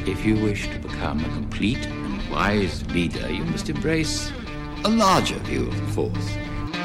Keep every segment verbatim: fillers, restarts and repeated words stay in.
If you wish to become a complete and wise leader, you must embrace a larger view of the Force.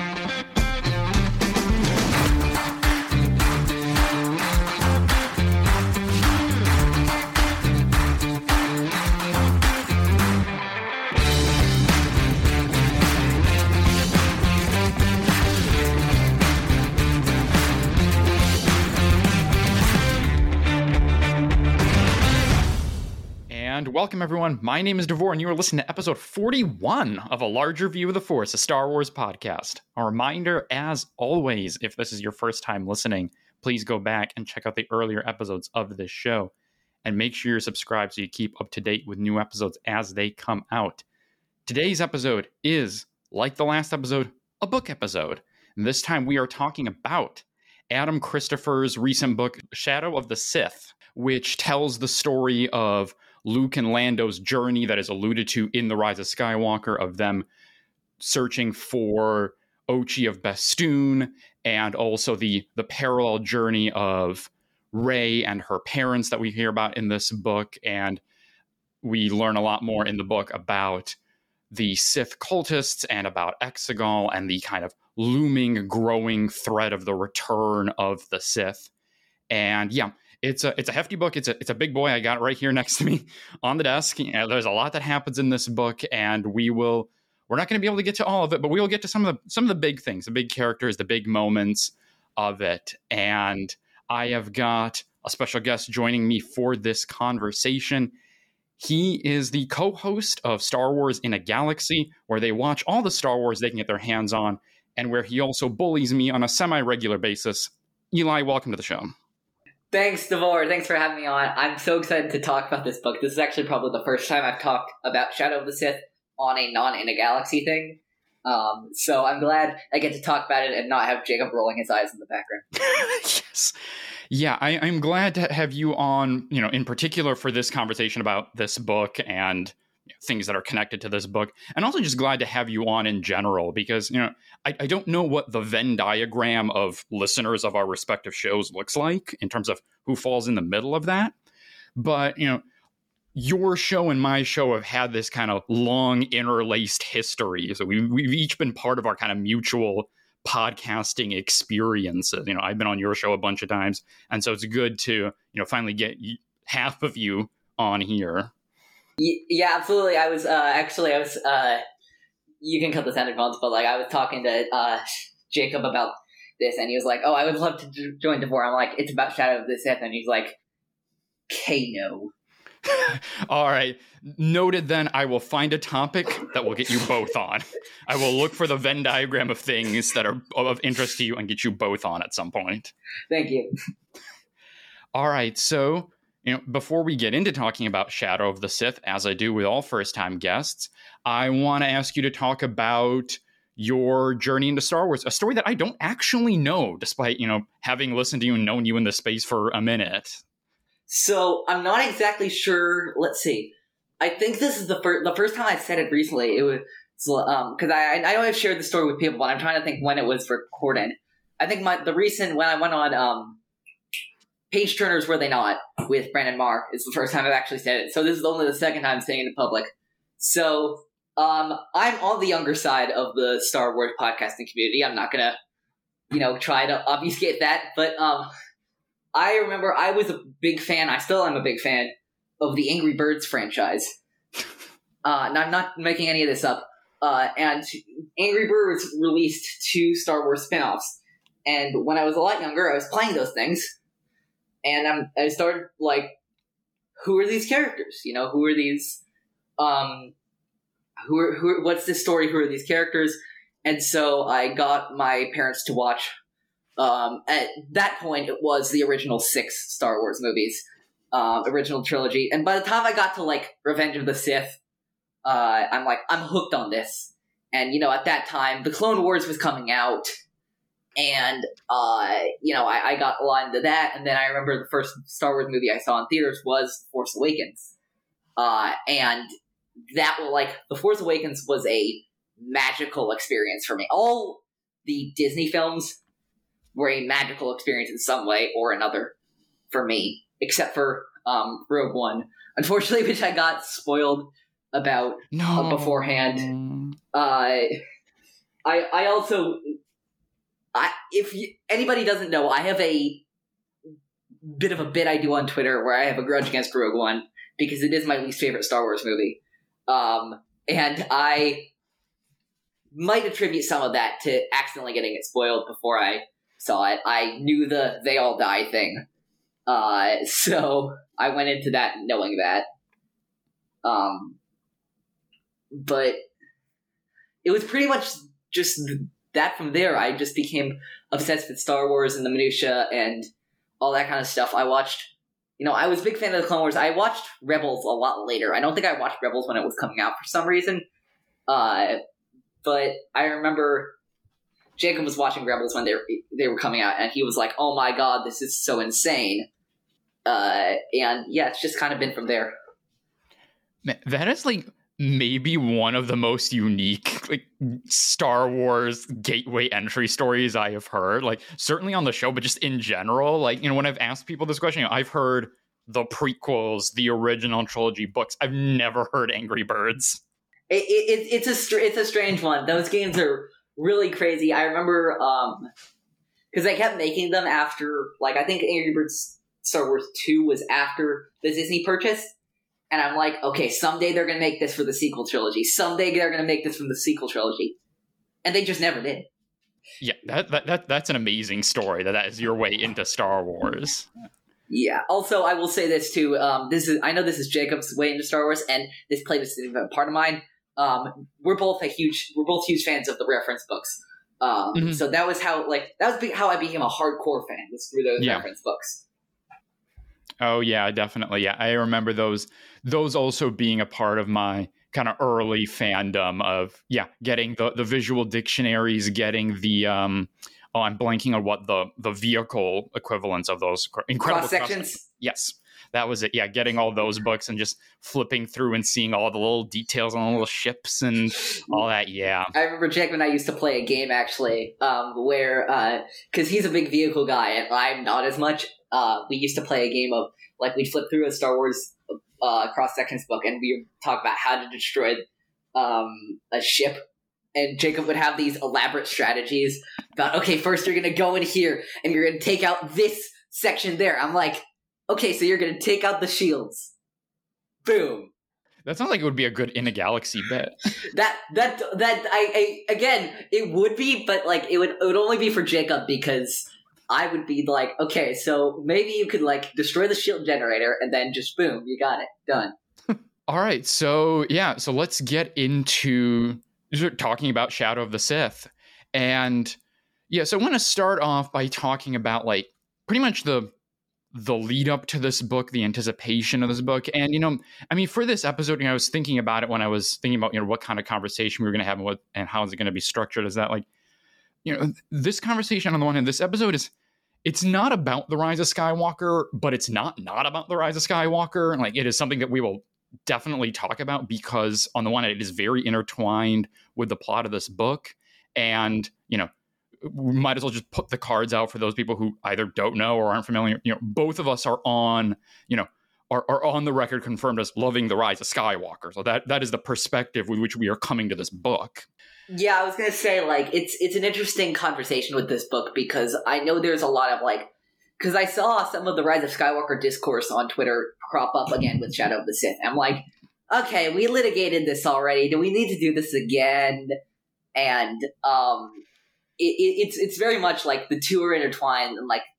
Welcome, everyone. My name is Devore, and you are listening to episode forty-one of A Larger View of the Force, a Star Wars podcast. A reminder, as always, if this is your first time listening, please go back and check out the earlier episodes of this show, and make sure you're subscribed so you keep up to date with new episodes as they come out. Today's episode is, like the last episode, a book episode. And this time we are talking about Adam Christopher's recent book, Shadow of the Sith, which tells the story of Luke and Lando's journey that is alluded to in The Rise of Skywalker, of them searching for Ochi of Bestoon, and also the the parallel journey of Rey and her parents that we hear about in this book. And we learn a lot more in the book about the Sith cultists and about Exegol and the kind of looming, growing threat of the return of the Sith. And yeah, It's a it's a hefty book. It's a it's a big boy. I got it right here next to me on the desk. You know, there's a lot that happens in this book, and we will we're not going to be able to get to all of it, but we will get to some of the some of the big things, the big characters, the big moments of it. And I have got a special guest joining me for this conversation. He is the co-host of Star Wars in a Galaxy, where they watch all the Star Wars they can get their hands on, and where he also bullies me on a semi-regular basis. Eli, welcome to the show. Thanks, Devore. Thanks for having me on. I'm so excited to talk about this book. This is actually probably the first time I've talked about Shadow of the Sith on a non-in-a-galaxy thing. Um, so I'm glad I get to talk about it and not have Jacob rolling his eyes in the background. Yes. Yeah, I, I'm glad to have you on, you know, in particular for this conversation about this book and things that are connected to this book. And also just glad to have you on in general, because, you know, I, I don't know what the Venn diagram of listeners of our respective shows looks like in terms of who falls in the middle of that. But, you know, your show and my show have had this kind of long interlaced history. So we've, we've each been part of our kind of mutual podcasting experiences. You know, I've been on your show a bunch of times. And so it's good to, you know, finally get half of you on here. Yeah, absolutely. I was, uh, actually, I was, uh, you can cut the sound advance, but, like, I was talking to, uh, Jacob about this, and he was like, oh, I would love to j- join Devore. I'm like, it's about Shadow of the Sith, and he's like, okay, no. All right. Noted then, I will find a topic that will get you both on. I will look for the Venn diagram of things that are of interest to you and get you both on at some point. Thank you. All right, so... You know, before we get into talking about Shadow of the Sith, as I do with all first-time guests, I want to ask you to talk about your journey into Star Wars, a story that I don't actually know, despite, you know, having listened to you and known you in this space for a minute. So, I'm not exactly sure. Let's see. I think this is the first the first time I said it recently. It was um because I I know I've shared the story with people, but I'm trying to think when it was recorded. I think my the recent when I went on um. Page Turners Were They Not with Brandon Marr is the first time I've actually said it. So this is only the second time saying it in public. So um, I'm on the younger side of the Star Wars podcasting community. I'm not going to, you know, try to obfuscate that. But um, I remember I was a big fan. I still am a big fan of the Angry Birds franchise. Uh, and I'm not making any of this up. Uh, and Angry Birds released two Star Wars spin-offs. And when I was a lot younger, I was playing those things. And I'm, I started, like, who are these characters? You know, who are these, um, who are, who are, what's this story? Who are these characters? And so I got my parents to watch, um, at that point, it was the original six Star Wars movies, uh, original trilogy. And by the time I got to, like, Revenge of the Sith, uh, I'm like, I'm hooked on this. And, you know, at that time, The Clone Wars was coming out. And, uh, you know, I, I got a lot into that. And then I remember the first Star Wars movie I saw in theaters was Force Awakens. Uh, and that, like, The Force Awakens was a magical experience for me. All the Disney films were a magical experience in some way or another for me, except for um, Rogue One, unfortunately, which I got spoiled about no. uh, beforehand. Uh, I I also, I if you, anybody doesn't know, I have a bit of a bit I do on Twitter where I have a grudge against Rogue One because it is my least favorite Star Wars movie, um, and I might attribute some of that to accidentally getting it spoiled before I saw it. I knew the they all die thing, uh, so I went into that knowing that. Um, but it was pretty much just that from there. I just became obsessed with Star Wars and the minutia and all that kind of stuff. I watched, you know, I was a big fan of the Clone Wars. I watched Rebels a lot later. I don't think I watched Rebels when it was coming out for some reason. Uh, but I remember Jacob was watching Rebels when they were, they were coming out, and he was like, oh my god, this is so insane. Uh, and yeah, it's just kind of been from there. That is like maybe one of the most unique like Star Wars gateway entry stories I have heard. Like certainly on the show, but just in general. Like, you know, when I've asked people this question, you know, I've heard the prequels, the original trilogy books. I've never heard Angry Birds. It, it, it's a str- it's a strange one. Those games are really crazy. I remember um because they kept making them after, like, I think Angry Birds Star Wars two was after the Disney purchase. And I'm like, okay, someday they're going to make this for the sequel trilogy. Someday they're going to make this from the sequel trilogy. And they just never did. Yeah, that, that that that's an amazing story, that that is your way into Star Wars. Yeah. Also, I will say this, too. Um, this is I know this is Jacob's way into Star Wars, and this playlist is even part of mine. Um, we're both a huge, we're both huge fans of the reference books. Um, mm-hmm. So that was how, like, that was how I became a hardcore fan, was through those yeah. reference books. Oh yeah, definitely. Yeah, I remember those. Those also being a part of my kind of early fandom of yeah, getting the, the visual dictionaries, getting the um. Oh, I'm blanking on what the the vehicle equivalents of those incredible cross sections. Cross- yes, that was it. Yeah, getting all those books and just flipping through and seeing all the little details on the little ships and all that. Yeah, I remember Jacob and I used to play a game actually, um, where because uh, he's a big vehicle guy and I'm not as much. Uh, we used to play a game of, like, we'd flip through a Star Wars uh, cross-sections book, and we would talk about how to destroy um, a ship. And Jacob would have these elaborate strategies about, okay, first you're going to go in here, and you're going to take out this section there. I'm like, okay, so you're going to take out the shields. Boom. That sounds like it would be a good In a Galaxy bit. that, that, that, I, I, again, it would be, but, like, it would, it would only be for Jacob, because I would be like, okay, so maybe you could, like, destroy the shield generator and then just boom, you got it. Done. All right. So, yeah. So let's get into talking about Shadow of the Sith. And yeah, so I want to start off by talking about, like, pretty much the the lead up to this book, the anticipation of this book. And, you know, I mean, for this episode, you know, I was thinking about it when I was thinking about, you know, what kind of conversation we were going to have and what, and how is it going to be structured. Is that, like, you know, this conversation on the one hand, this episode is, it's not about the Rise of Skywalker, but it's not not about the Rise of Skywalker. And, like, it is something that we will definitely talk about because on the one hand, it is very intertwined with the plot of this book. And, you know, we might as well just put the cards out for those people who either don't know or aren't familiar. You know, both of us are on, you know, are, are on the record confirmed as loving the Rise of Skywalker. So that that is the perspective with which we are coming to this book. Yeah, I was gonna say, like, it's it's an interesting conversation with this book because I know there's a lot of, like, because I saw some of the Rise of Skywalker discourse on Twitter crop up again with Shadow of the Sith. I'm like, okay, we litigated this already. Do we need to do this again? And um, it, it, it's it's very much like the two are intertwined, and, like,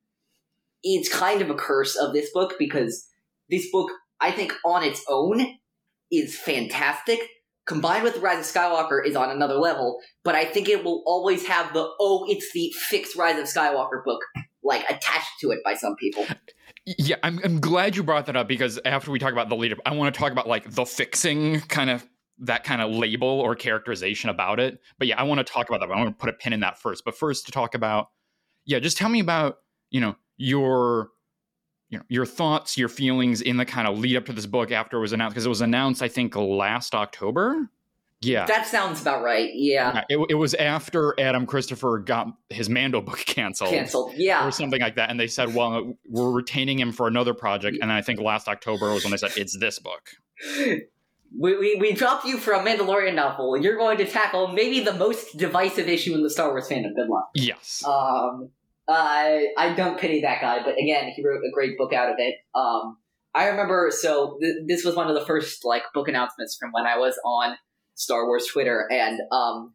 it's kind of a curse of this book because this book, I think, on its own is fantastic. Combined with the Rise of Skywalker is on another level, but I think it will always have the, oh, it's the fixed Rise of Skywalker book, like, attached to it by some people. Yeah, I'm I'm glad you brought that up because after we talk about the lead up, I want to talk about, like, the fixing kind of, that kind of label or characterization about it. But yeah, I want to talk about that. But I want to put a pin in that first. But first to talk about, yeah, just tell me about, you know, your, you know, your thoughts, your feelings in the kind of lead up to this book after it was announced, because it was announced, I think, last October. Yeah. That sounds about right. Yeah. It, it was after Adam Christopher got his Mando book canceled. Canceled, yeah. Or something like that. And they said, well, we're retaining him for another project. And I think last October was when they said, it's this book. We, we, we dropped you for a Mandalorian novel. You're going to tackle maybe the most divisive issue in the Star Wars fandom. Good luck. Yes. Um, I I don't pity that guy, but again, he wrote a great book out of it. Um, I remember, so th- this was one of the first like book announcements from when I was on Star Wars Twitter, and um,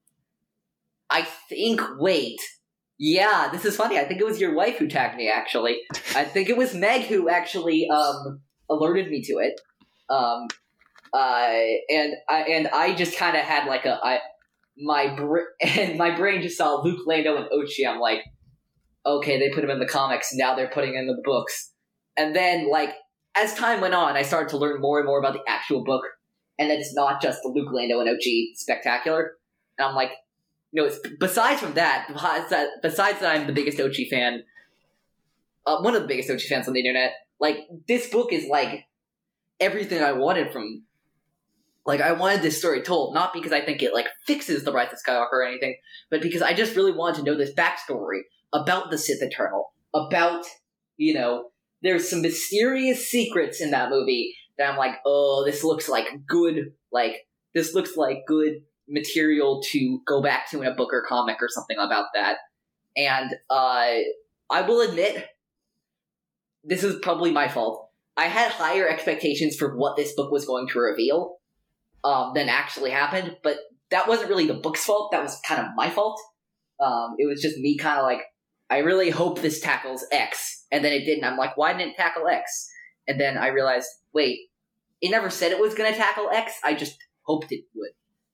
I think, wait, yeah, this is funny. I think it was your wife who tagged me, actually. I think it was Meg who actually um, alerted me to it. Um, uh, and I and I just kind of had like a I my br- and my brain just saw Luke, Lando, and Ochi. I'm like, okay, they put him in the comics. Now they're putting him in the books. And then, like, as time went on, I started to learn more and more about the actual book. And that it's not just the Luke, Lando, and Ochi spectacular. And I'm like, you know, it's, besides from that, besides that, besides that I'm the biggest Ochi fan, uh, one of the biggest Ochi fans on the internet, like, this book is, like, everything I wanted from, like, I wanted this story told, not because I think it, like, fixes the Rise of Skywalker or anything, but because I just really wanted to know this backstory about the Sith Eternal, about, you know, there's some mysterious secrets in that movie that I'm like, oh, this looks like good, like, this looks like good material to go back to in a book or comic or something about that. And uh, I will admit, this is probably my fault. I had higher expectations for what this book was going to reveal um, than actually happened, but that wasn't really the book's fault. That was kind of my fault. Um, it was just me kind of like, I really hope this tackles X. And then it didn't. I'm like, why didn't it tackle X? And then I realized, wait, it never said it was going to tackle X. I just hoped it would.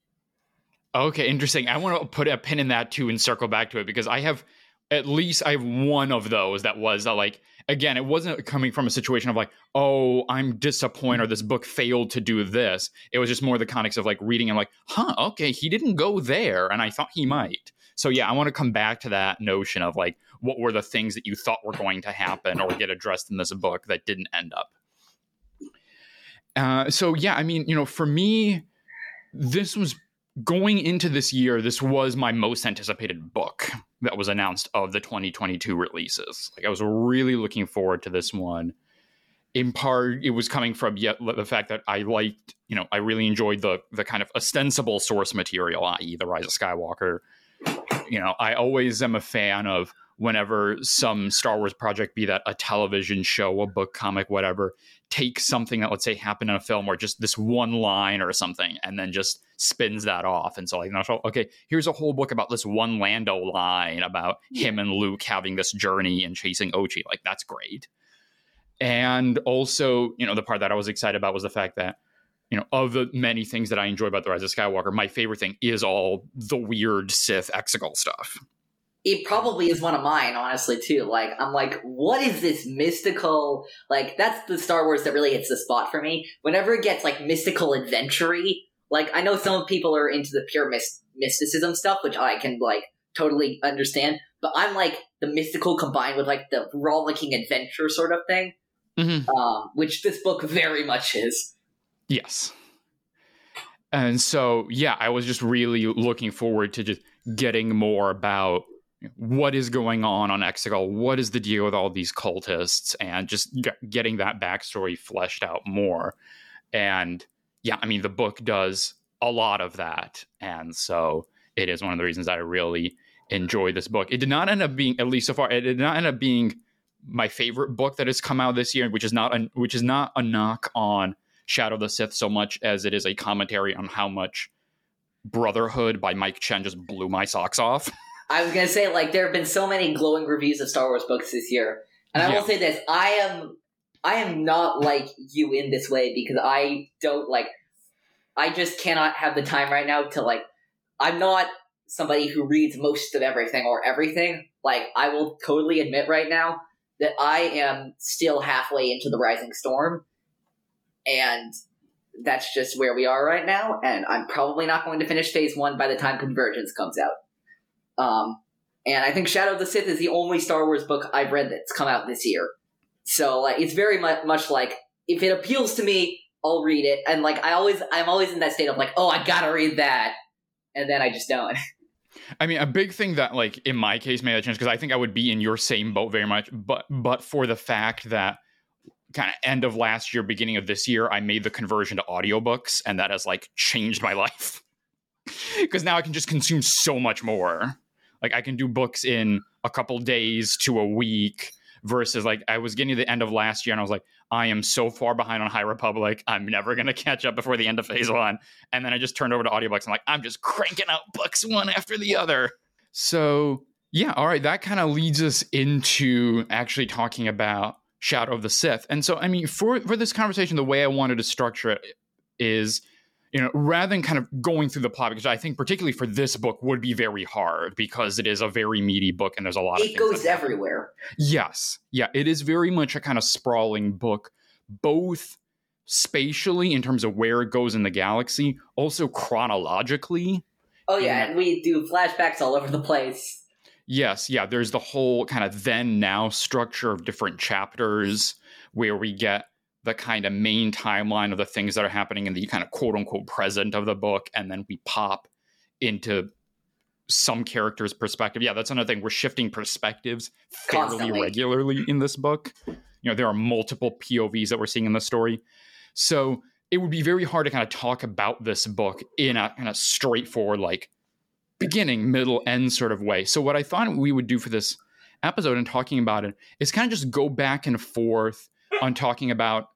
Okay, interesting. I want to put a pin in that too and circle back to it because I have at least I have one of those that was uh, like, again, it wasn't coming from a situation of like, oh, I'm disappointed or this book failed to do this. It was just more the context of like reading and like, huh, okay, he didn't go there and I thought he might. So yeah, I want to come back to that notion of like, what were the things that you thought were going to happen or get addressed in this book that didn't end up? Uh, so yeah, I mean, you know, for me, this was going into this year, this was my most anticipated book that was announced of the twenty twenty-two releases. Like I was really looking forward to this one. In part, it was coming from yet the fact that I liked, you know, I really enjoyed the the kind of ostensible source material, that is the Rise of Skywalker. You know, I always am a fan of whenever some Star Wars project, be that a television show, a book, comic, whatever, takes something that, let's say, happened in a film or just this one line or something, and then just spins that off. And so, like, okay, here's a whole book about this one Lando line about him and Luke having this journey and chasing Ochi. Like, that's great. And also, you know, the part that I was excited about was the fact that, you know, of the many things that I enjoy about The Rise of Skywalker, my favorite thing is all the weird Sith Exegol stuff. It probably is one of mine, honestly, too. Like, I'm like, what is this mystical... Like, that's the Star Wars that really hits the spot for me. Whenever it gets, like, mystical adventure-y, like, I know some people are into the pure myst- mysticism stuff, which I can, like, totally understand, but I'm, like, the mystical combined with, like, the rollicking adventure sort of thing, mm-hmm. um, which this book very much is. Yes. And so, yeah, I was just really looking forward to just getting more about what is going on on Exegol, what is the deal with all these cultists, and just g- getting that backstory fleshed out more. And yeah, I mean, the book does a lot of that. And so it is one of the reasons I really enjoy this book. It did not end up being, at least so far, it did not end up being my favorite book that has come out this year, which is not a, which is not a knock on Shadow of the Sith so much as it is a commentary on how much Brotherhood by Mike Chen just blew my socks off. I was going to say, like, there have been so many glowing reviews of Star Wars books this year. And I yeah. will say this, I am I am not like you in this way because I don't, like, I just cannot have the time right now to, like, I'm not somebody who reads most of everything or everything. Like, I will totally admit right now that I am still halfway into The Rising Storm. And that's just where we are right now. And I'm probably not going to finish phase one by the time Convergence comes out. Um, and I think Shadow of the Sith is the only Star Wars book I've read that's come out this year. So, like, it's very much, much like, if it appeals to me, I'll read it, and like I always, I'm always in that state of like, oh, I gotta read that, and then I just don't. I mean, a big thing that, like, in my case made a change, because I think I would be in your same boat very much, but but for the fact that kind of end of last year, beginning of this year, I made the conversion to audiobooks, and that has, like, changed my life. Because now I can just consume so much more. Like, I can do books in a couple days to a week, versus, like, I was getting to the end of last year, and I was like, I am so far behind on High Republic. I'm never going to catch up before the end of phase one. And then I just turned over to audiobooks. I'm like, I'm just cranking out books one after the other. So, yeah, all right. That kind of leads us into actually talking about Shadow of the Sith. And so, I mean, for, for this conversation, the way I wanted to structure it is, you know, rather than kind of going through the plot, because I think particularly for this book would be very hard because it is a very meaty book and there's a lot of it things. It goes everywhere. Yes. Yeah, it is very much a kind of sprawling book, both spatially in terms of where it goes in the galaxy, also chronologically. Oh, yeah, and we do flashbacks all over the place. Yes, yeah, there's the whole kind of then-now structure of different chapters where we get the kind of main timeline of the things that are happening in the kind of quote-unquote present of the book, and then we pop into some character's perspective. Yeah, that's another thing. We're shifting perspectives fairly Constantly. regularly in this book. You know, there are multiple P O Vs that we're seeing in the story. So it would be very hard to kind of talk about this book in a kind of straightforward, like, beginning, middle, end sort of way. So what I thought we would do for this episode and talking about it is kind of just go back and forth on talking about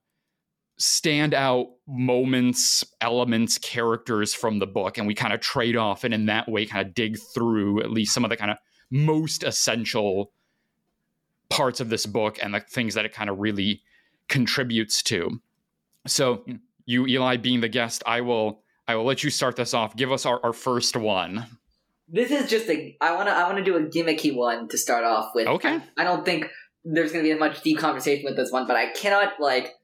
standout moments, elements, characters from the book, and we kind of trade off and in that way kind of dig through at least some of the kind of most essential parts of this book and the things that it kind of really contributes to. So you, Eli, being the guest, I will I will let you start this off. Give us our, our first one. This is just a I want to I want to do a gimmicky one to start off with. Okay. I, I don't think there's going to be much deep conversation with this one, but I cannot like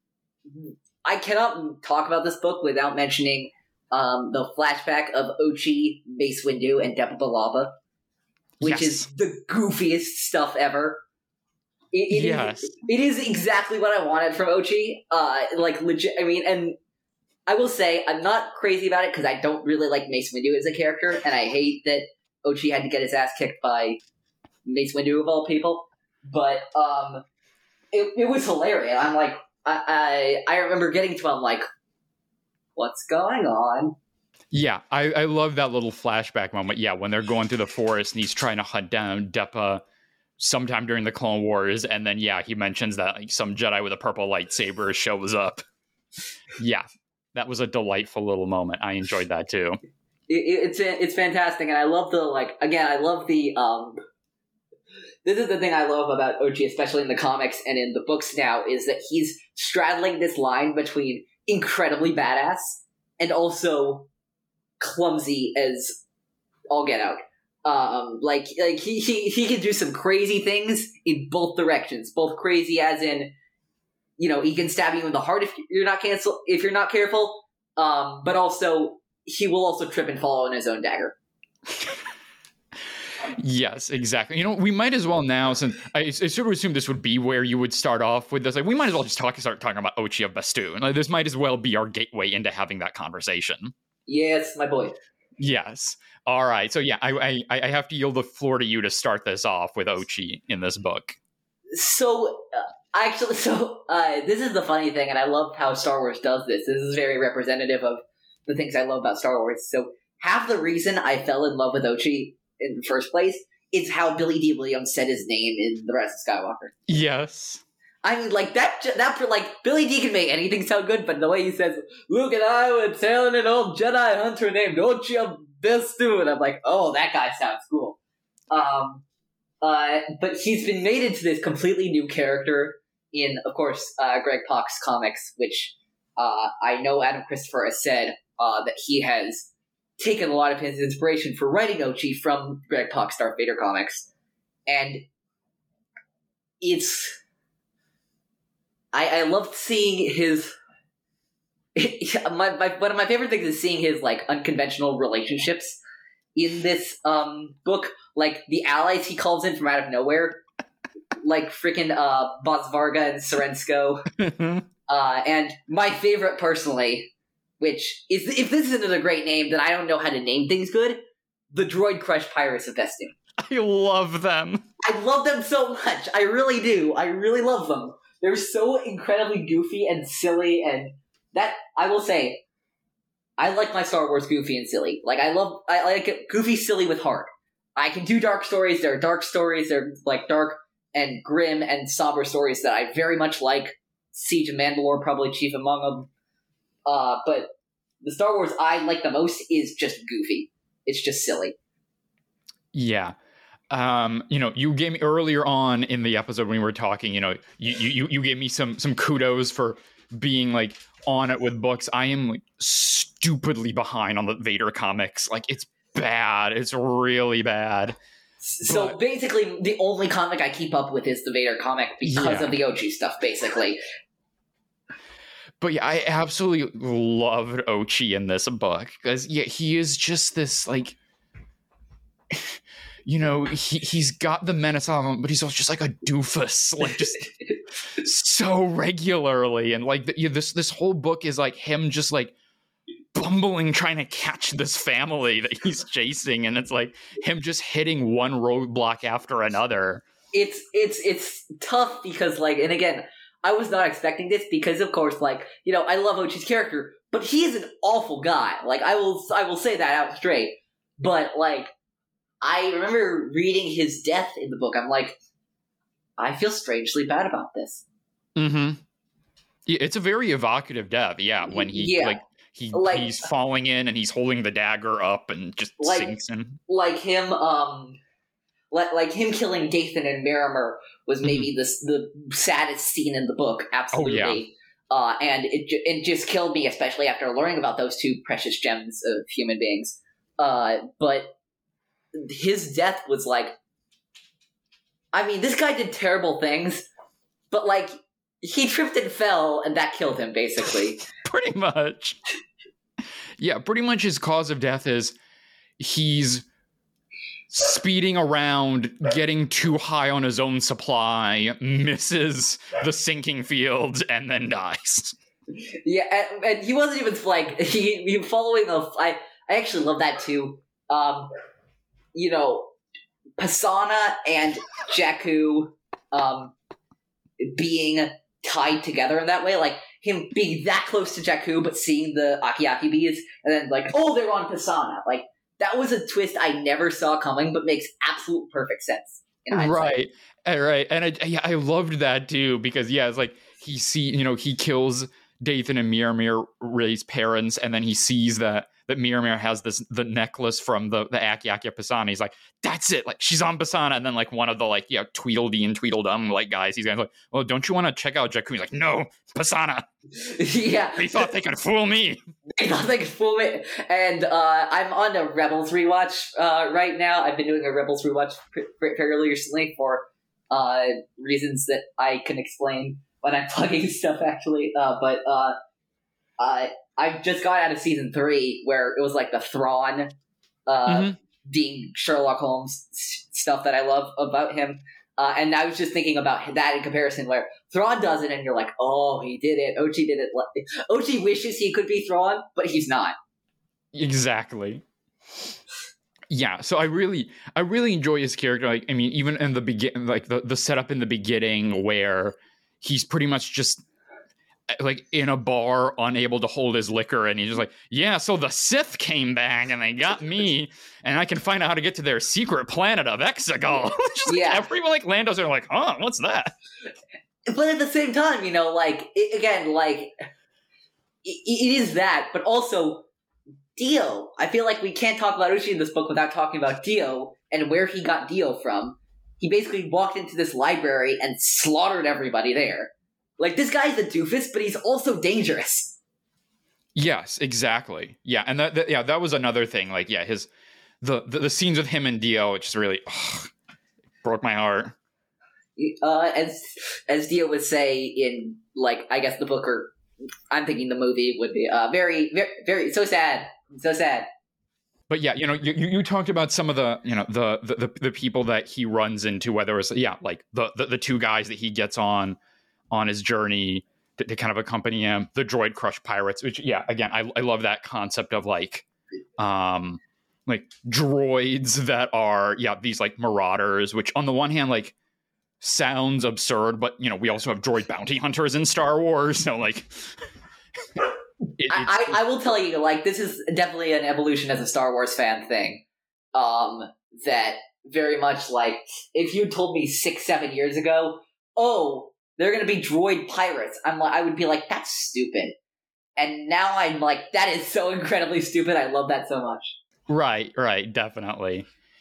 I cannot talk about this book without mentioning um, the flashback of Ochi, Mace Windu, and Depa Billaba, which Yes. is the goofiest stuff ever. It, it Yes. is, it is exactly what I wanted from Ochi. Uh, like legit. I mean, and I will say I'm not crazy about it because I don't really like Mace Windu as a character, and I hate that Ochi had to get his ass kicked by Mace Windu of all people. But um, it, it was hilarious. I'm like, I, I I remember getting to him like, what's going on? Yeah, I, I love that little flashback moment. Yeah, when they're going through the forest and he's trying to hunt down Depa sometime during the Clone Wars, and then yeah, he mentions that like some Jedi with a purple lightsaber shows up. Yeah, that was a delightful little moment. I enjoyed that too. It, it, it's it's fantastic, and I love the like again. I love the um. This is the thing I love about Ochi, especially in the comics and in the books now, is that he's straddling this line between incredibly badass and also clumsy as all get out. Um, like, like he, he, he can do some crazy things in both directions. Both crazy as in, you know, he can stab you in the heart if you're not cancel if you're not careful. Um, but also he will also trip and fall on his own dagger. Yes, exactly. You know, we might as well now, since I, I sort of assumed this would be where you would start off with this, like, we might as well just talk, start talking about Ochi of Bestoon. Like, this might as well be our gateway into having that conversation. Yes, my boy. Yes. All right. So, yeah, I, I, I have to yield the floor to you to start this off with Ochi in this book. So, uh, actually, so uh, this is the funny thing, and I love how Star Wars does this. This is very representative of the things I love about Star Wars. So, half the reason I fell in love with Ochi in the first place is how Billy D. Williams said his name in The Rise of Skywalker. Yes. I mean, like, that, that, like, Billy D. can make anything sound good, but the way he says, Luke and I were tailing an old Jedi hunter named Ochi of Bestoon, I'm like, oh, that guy sounds cool. Um, uh, but he's been made into this completely new character in, of course, uh, Greg Pak's comics, which, uh, I know Adam Christopher has said, uh, that he has taken a lot of his inspiration for writing Ochi from Greg Pak's Darth Vader comics. And it's... I, I loved seeing his... my, my, one of my favorite things is seeing his, like, unconventional relationships in this um, book. Like, the allies he calls in from out of nowhere. Like, freaking uh, Boz Varga and Serensko. Uh, and my favorite, personally, which is, if this isn't a great name, then I don't know how to name things good, the Droid Crush Pirates of Destiny. I love them. I love them so much. I really do. I really love them. They're so incredibly goofy and silly, and that, I will say, I like my Star Wars goofy and silly. Like, I love, I like it goofy, silly with heart. I can do dark stories. There are dark stories. They're, like, dark and grim and somber stories that I very much like. Siege of Mandalore, probably chief among them. Uh, but the Star Wars I like the most is just goofy. It's just silly. Yeah. Um, you know, you gave me earlier on in the episode when we were talking, you know, you, you, you gave me some, some kudos for being like on it with books. I am like stupidly behind on the Vader comics. Like, it's bad. It's really bad. So but, basically the only comic I keep up with is the Vader comic because yeah. of the Ochi stuff, basically. But yeah, I absolutely loved Ochi in this book because yeah, he is just this like, you know, he, he's got the menace on him, but he's also just like a doofus, like just so regularly. And like the, you know, this, this whole book is like him just like bumbling, trying to catch this family that he's chasing. And it's like him just hitting one roadblock after another. It's, it's, it's tough because like, and again, I was not expecting this because of course, like, you know, I love Ochi's character, but he is an awful guy. Like I will, I will say that out straight. But like, I remember reading his death in the book. I'm like, I feel strangely bad about this. Mm-hmm. Yeah, it's a very evocative death. Yeah, when he yeah. like he like, he's falling in and he's holding the dagger up and just like, sinks in. Like him, um, like like him killing Dathan and Miramur was maybe mm-hmm. the the saddest scene in the book. Absolutely. Oh, yeah. Uh, and it it just killed me, especially after learning about those two precious gems of human beings. Uh, but. His death was like, I mean, this guy did terrible things, but like, he tripped and fell, and that killed him, basically. Pretty much. Yeah, pretty much his cause of death is he's speeding around, getting too high on his own supply, misses the sinking fields, and then dies. Yeah, and, and he wasn't even like, he, he following the, I, I actually love that too. Um, You know, Pasaana and Jakku um, being tied together in that way, like him being that close to Jakku, but seeing the Aki-Aki beads, and then like, oh, they're on Pasaana. Like that was a twist I never saw coming, but makes absolute perfect sense. Right, right, and I, yeah, I loved that too because yeah, it's like he see, you know, he kills Dathan and Miramur, Rey's parents, and then he sees that. That Miramur has this the necklace from the the Aki-Aki Pasaana. He's like, that's it. Like she's on Pasaana, and then like one of the like yeah Tweedledee and Tweedledum like guys. He's like, well, don't you want to check out Jakku? He's like, no, Pasaana. Yeah, they thought they could fool me. They thought they could fool me. And uh, I'm on a Rebels rewatch uh, right now. I've been doing a Rebels rewatch fairly recently for uh, reasons that I can explain when I'm plugging stuff. Actually, uh, but uh, uh. I just got out of season three where it was like the Thrawn, uh, mm-hmm. being Sherlock Holmes stuff that I love about him. Uh, and I was just thinking about that in comparison where Thrawn does it and you're like, oh, he did it. Ochi did it. Ochi wishes he could be Thrawn, but he's not. Exactly. Yeah. So I really, I really enjoy his character. Like, I mean, even in the begin, like the, the setup in the beginning where he's pretty much just, like in a bar, unable to hold his liquor, and he's just like, yeah, so the Sith came back and they got me, and I can find out how to get to their secret planet of Exegol. Yeah. Like everyone like Lando's are like, huh, what's that? But at the same time, you know, like, it, again, like, it, it is that, but also Dio. I feel like we can't talk about Ochi in this book without talking about Dio and where he got Dio from. He basically walked into this library and slaughtered everybody there. Like, this guy's a doofus, but he's also dangerous. Yes, exactly. Yeah, and that, that yeah, that was another thing. Like, yeah, his the the, the scenes with him and Dio, it just really ugh, broke my heart. Uh, as as Dio would say in, like, I guess the book, or I'm thinking the movie would be uh, very, very, very, so sad, so sad. But yeah, you know, you, you talked about some of the, you know, the, the the people that he runs into, whether it's yeah, like the the, the two guys that he gets on. on his journey to, to kind of accompany him. The droid crush pirates, which, yeah, again, I, I love that concept of like, um, like droids that are, yeah, these like marauders, which on the one hand, like sounds absurd, but you know, we also have droid bounty hunters in Star Wars. So like, it, I, I, I will tell you, like, this is definitely an evolution as a Star Wars fan thing. Um, that very much like, if you told me six, seven years ago, oh, they're going to be droid pirates, I'm like, I would be like, that's stupid. And now I'm like, that is so incredibly stupid. I love that so much. Right, right, definitely.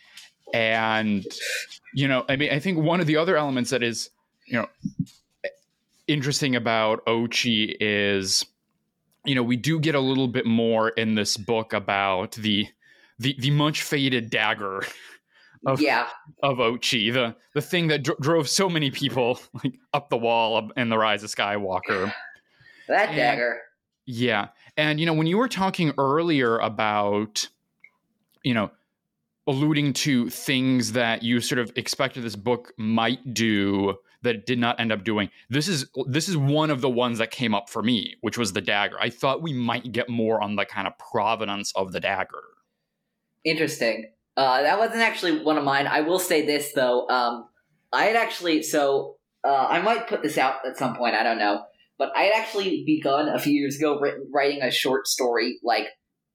And, you know, I mean, I think one of the other elements that is, you know, interesting about Ochi is, you know, we do get a little bit more in this book about the the, the much faded dagger of, yeah. of Ochi, the the thing that dro- drove so many people like up the wall in The Rise of Skywalker. That and, dagger. Yeah. And, you know, when you were talking earlier about, you know, alluding to things that you sort of expected this book might do that it did not end up doing, this is this is one of the ones that came up for me, which was the dagger. I thought we might get more on the kind of provenance of the dagger. Interesting. Uh, that wasn't actually one of mine. I will say this, though. Um, I had actually, so uh, I might put this out at some point, I don't know. But I had actually begun a few years ago written, writing a short story. Like,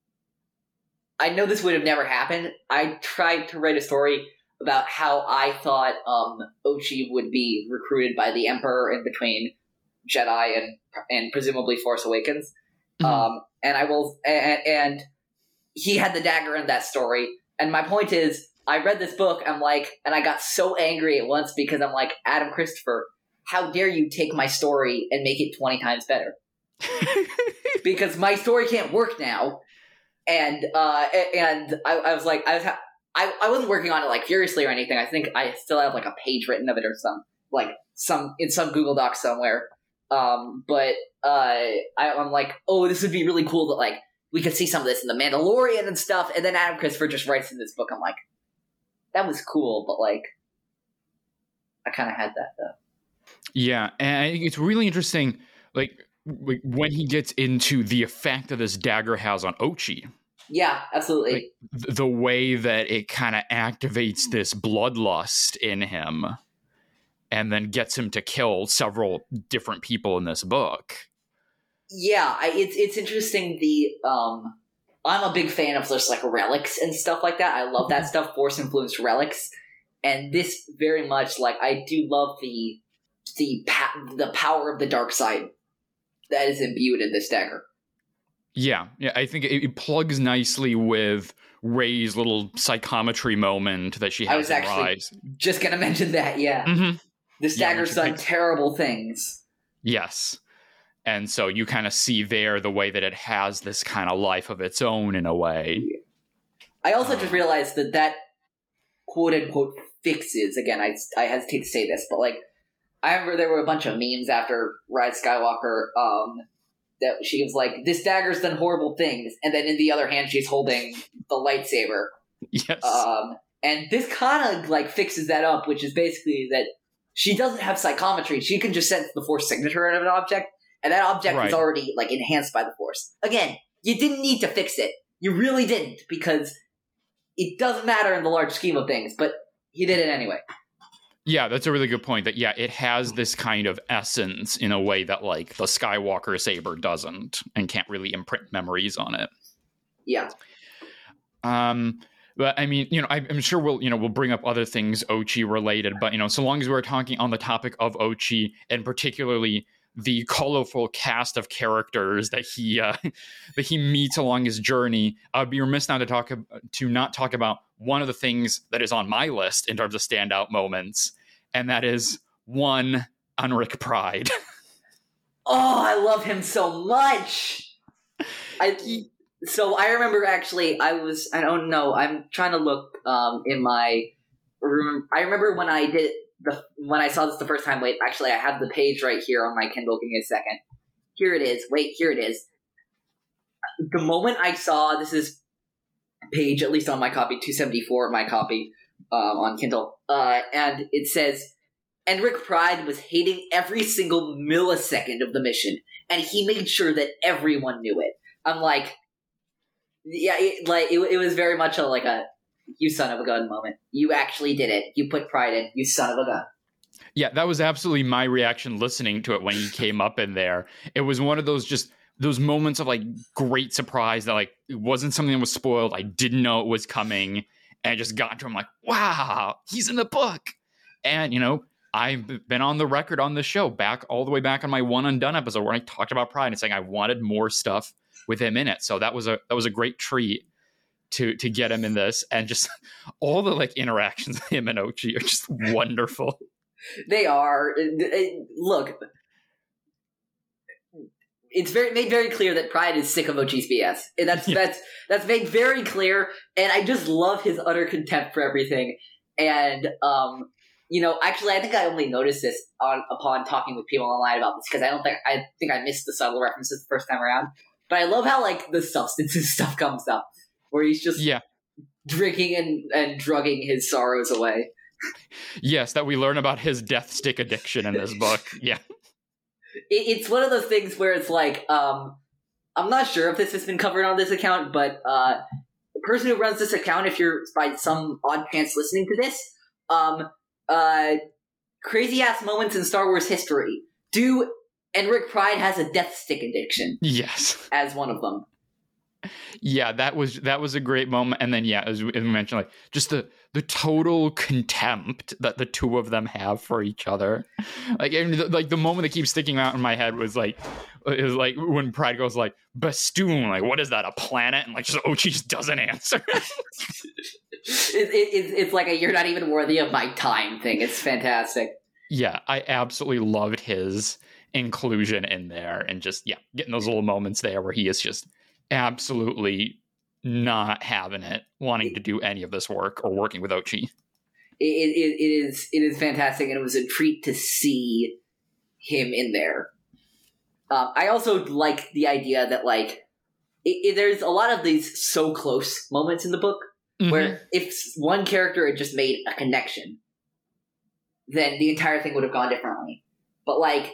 I know this would have never happened. I tried to write a story about how I thought um, Ochi would be recruited by the Emperor in between Jedi and and presumably Force Awakens. Mm-hmm. Um, and I will, and, and he had the dagger in that story. And my point is, I read this book, I'm like, and I got so angry at once because I'm like, Adam Christopher, how dare you take my story and make it twenty times better? Because my story can't work now. And uh, and I, I was like, I was ha- I, I wasn't working on it like furiously or anything. I think I still have like a page written of it or some like some in some Google Doc somewhere. Um, but uh, I, I'm like, oh, this would be really cool that like we could see some of this in The Mandalorian and stuff. And then Adam Christopher just writes in this book. I'm like, that was cool, but like, I kind of had that though. Yeah, and I think it's really interesting, like, when he gets into the effect that this dagger has on Ochi. Yeah, absolutely. Like, th- the way that it kind of activates this bloodlust in him and then gets him to kill several different people in this book. Yeah, I, it's it's interesting. The um, I'm a big fan of just like relics and stuff like that. I love that stuff, Force-influenced relics. And this very much, like, I do love the the pa- the power of the dark side that is imbued in this dagger. Yeah, yeah, I think it, it plugs nicely with Rey's little psychometry moment that she has. I was in actually Rise. just going to mention that, yeah. Mm-hmm. This yeah, dagger's done takes... terrible things. Yes. And so you kind of see there the way that it has this kind of life of its own in a way. I also uh, just realized that that quote-unquote fixes, again, I, I hesitate to say this, but like, I remember there were a bunch of memes after Rise of Skywalker um, that she was like, this dagger's done horrible things, and then in the other hand she's holding the lightsaber. Yes. Um, and this kind of like fixes that up, which is basically that she doesn't have psychometry. She can just sense the Force signature of an object, and that object right. is already like enhanced by the Force. Again, you didn't need to fix it. You really didn't, because it doesn't matter in the large scheme of things, but he did it anyway. Yeah, that's a really good point. That, yeah, it has this kind of essence in a way that, like, the Skywalker saber doesn't and can't really imprint memories on it. Yeah. Um, but, I mean, you know, I, I'm sure we'll, you know, we'll bring up other things Ochi related, but, you know, so long as we're talking on the topic of Ochi, and particularly the colorful cast of characters that he uh, that he meets along his journey, I'd be remiss now to talk to not talk about one of the things that is on my list in terms of standout moments, and that is one Unrick Pride. Oh, I love him so much. I so I remember actually I was I don't know I'm trying to look um, in my room. I remember when I did. The, when I saw this the first time, wait, actually, I have the page right here on my Kindle. Give me a second. Here it is. Wait, here it is. The moment I saw, this is page, at least on my copy, two seventy-four, my copy um, on Kindle, uh, and it says, Enric Pride was hating every single millisecond of the mission, and he made sure that everyone knew it. I'm like, yeah, it, like it, it was very much a like a you son of a gun moment. You actually did it. You put Pride in. You son of a gun. Yeah, that was absolutely my reaction listening to it when he came up in there. It was one of those just those moments of like great surprise that like it wasn't something that was spoiled. I didn't know it was coming, and I just got to him like, wow, he's in the book. And you know, I've been on the record on the show back all the way back on my One Undone episode where I talked about Pride and saying I wanted more stuff with him in it. So that was a that was a great treat to to get him in this, and just all the like interactions with him and Ochi are just wonderful. They are. Look, it's very made very clear that Pride is sick of Ochi's B S. And that's yeah. that's that's made very clear, and I just love his utter contempt for everything. And um, you know, actually, I think I only noticed this on upon talking with people online about this because I don't think I think I missed the subtle references the first time around. But I love how like the substances stuff comes up, where he's just yeah. drinking and, and drugging his sorrows away. Yes, that we learn about his death stick addiction in this book. Yeah. It, it's one of those things where it's like, um, I'm not sure if this has been covered on this account, but uh, the person who runs this account, if you're by some odd chance listening to this, um, uh, crazy ass moments in Star Wars history. Do Enric Pride has a death stick addiction. Yes. As one of them. Yeah, that was that was a great moment. And then, yeah, as we, as we mentioned, like just the the total contempt that the two of them have for each other. Like, and the, like the moment that keeps sticking out in my head was like, is like when Pride goes like, Bastoon, like, what is that, a planet? And like, just Ochi just doesn't answer. it, it, it, it's like a you're not even worthy of my time thing. It's fantastic. Yeah, I absolutely loved his inclusion in there, and just, yeah, getting those little moments there where he is just absolutely not having it, wanting to do any of this work or working with Ochi. It, it, it is it is fantastic, and it was a treat to see him in there. Um, I also like the idea that like it, it, there's a lot of these so close moments in the book mm-hmm. where if one character had just made a connection, then the entire thing would have gone differently. But like,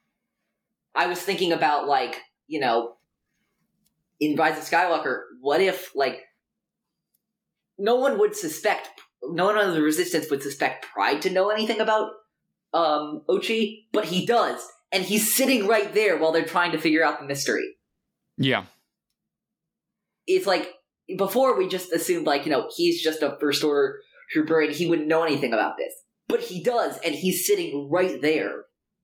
I was thinking about like, you know, in Rise of Skywalker, what if, like, no one would suspect, no one on the Resistance would suspect Pride to know anything about um, Ochi, but he does. And he's sitting right there while they're trying to figure out the mystery. Yeah. It's like, before we just assumed, like, you know, he's just a First Order trooper and he wouldn't know anything about this. But he does, and he's sitting right there.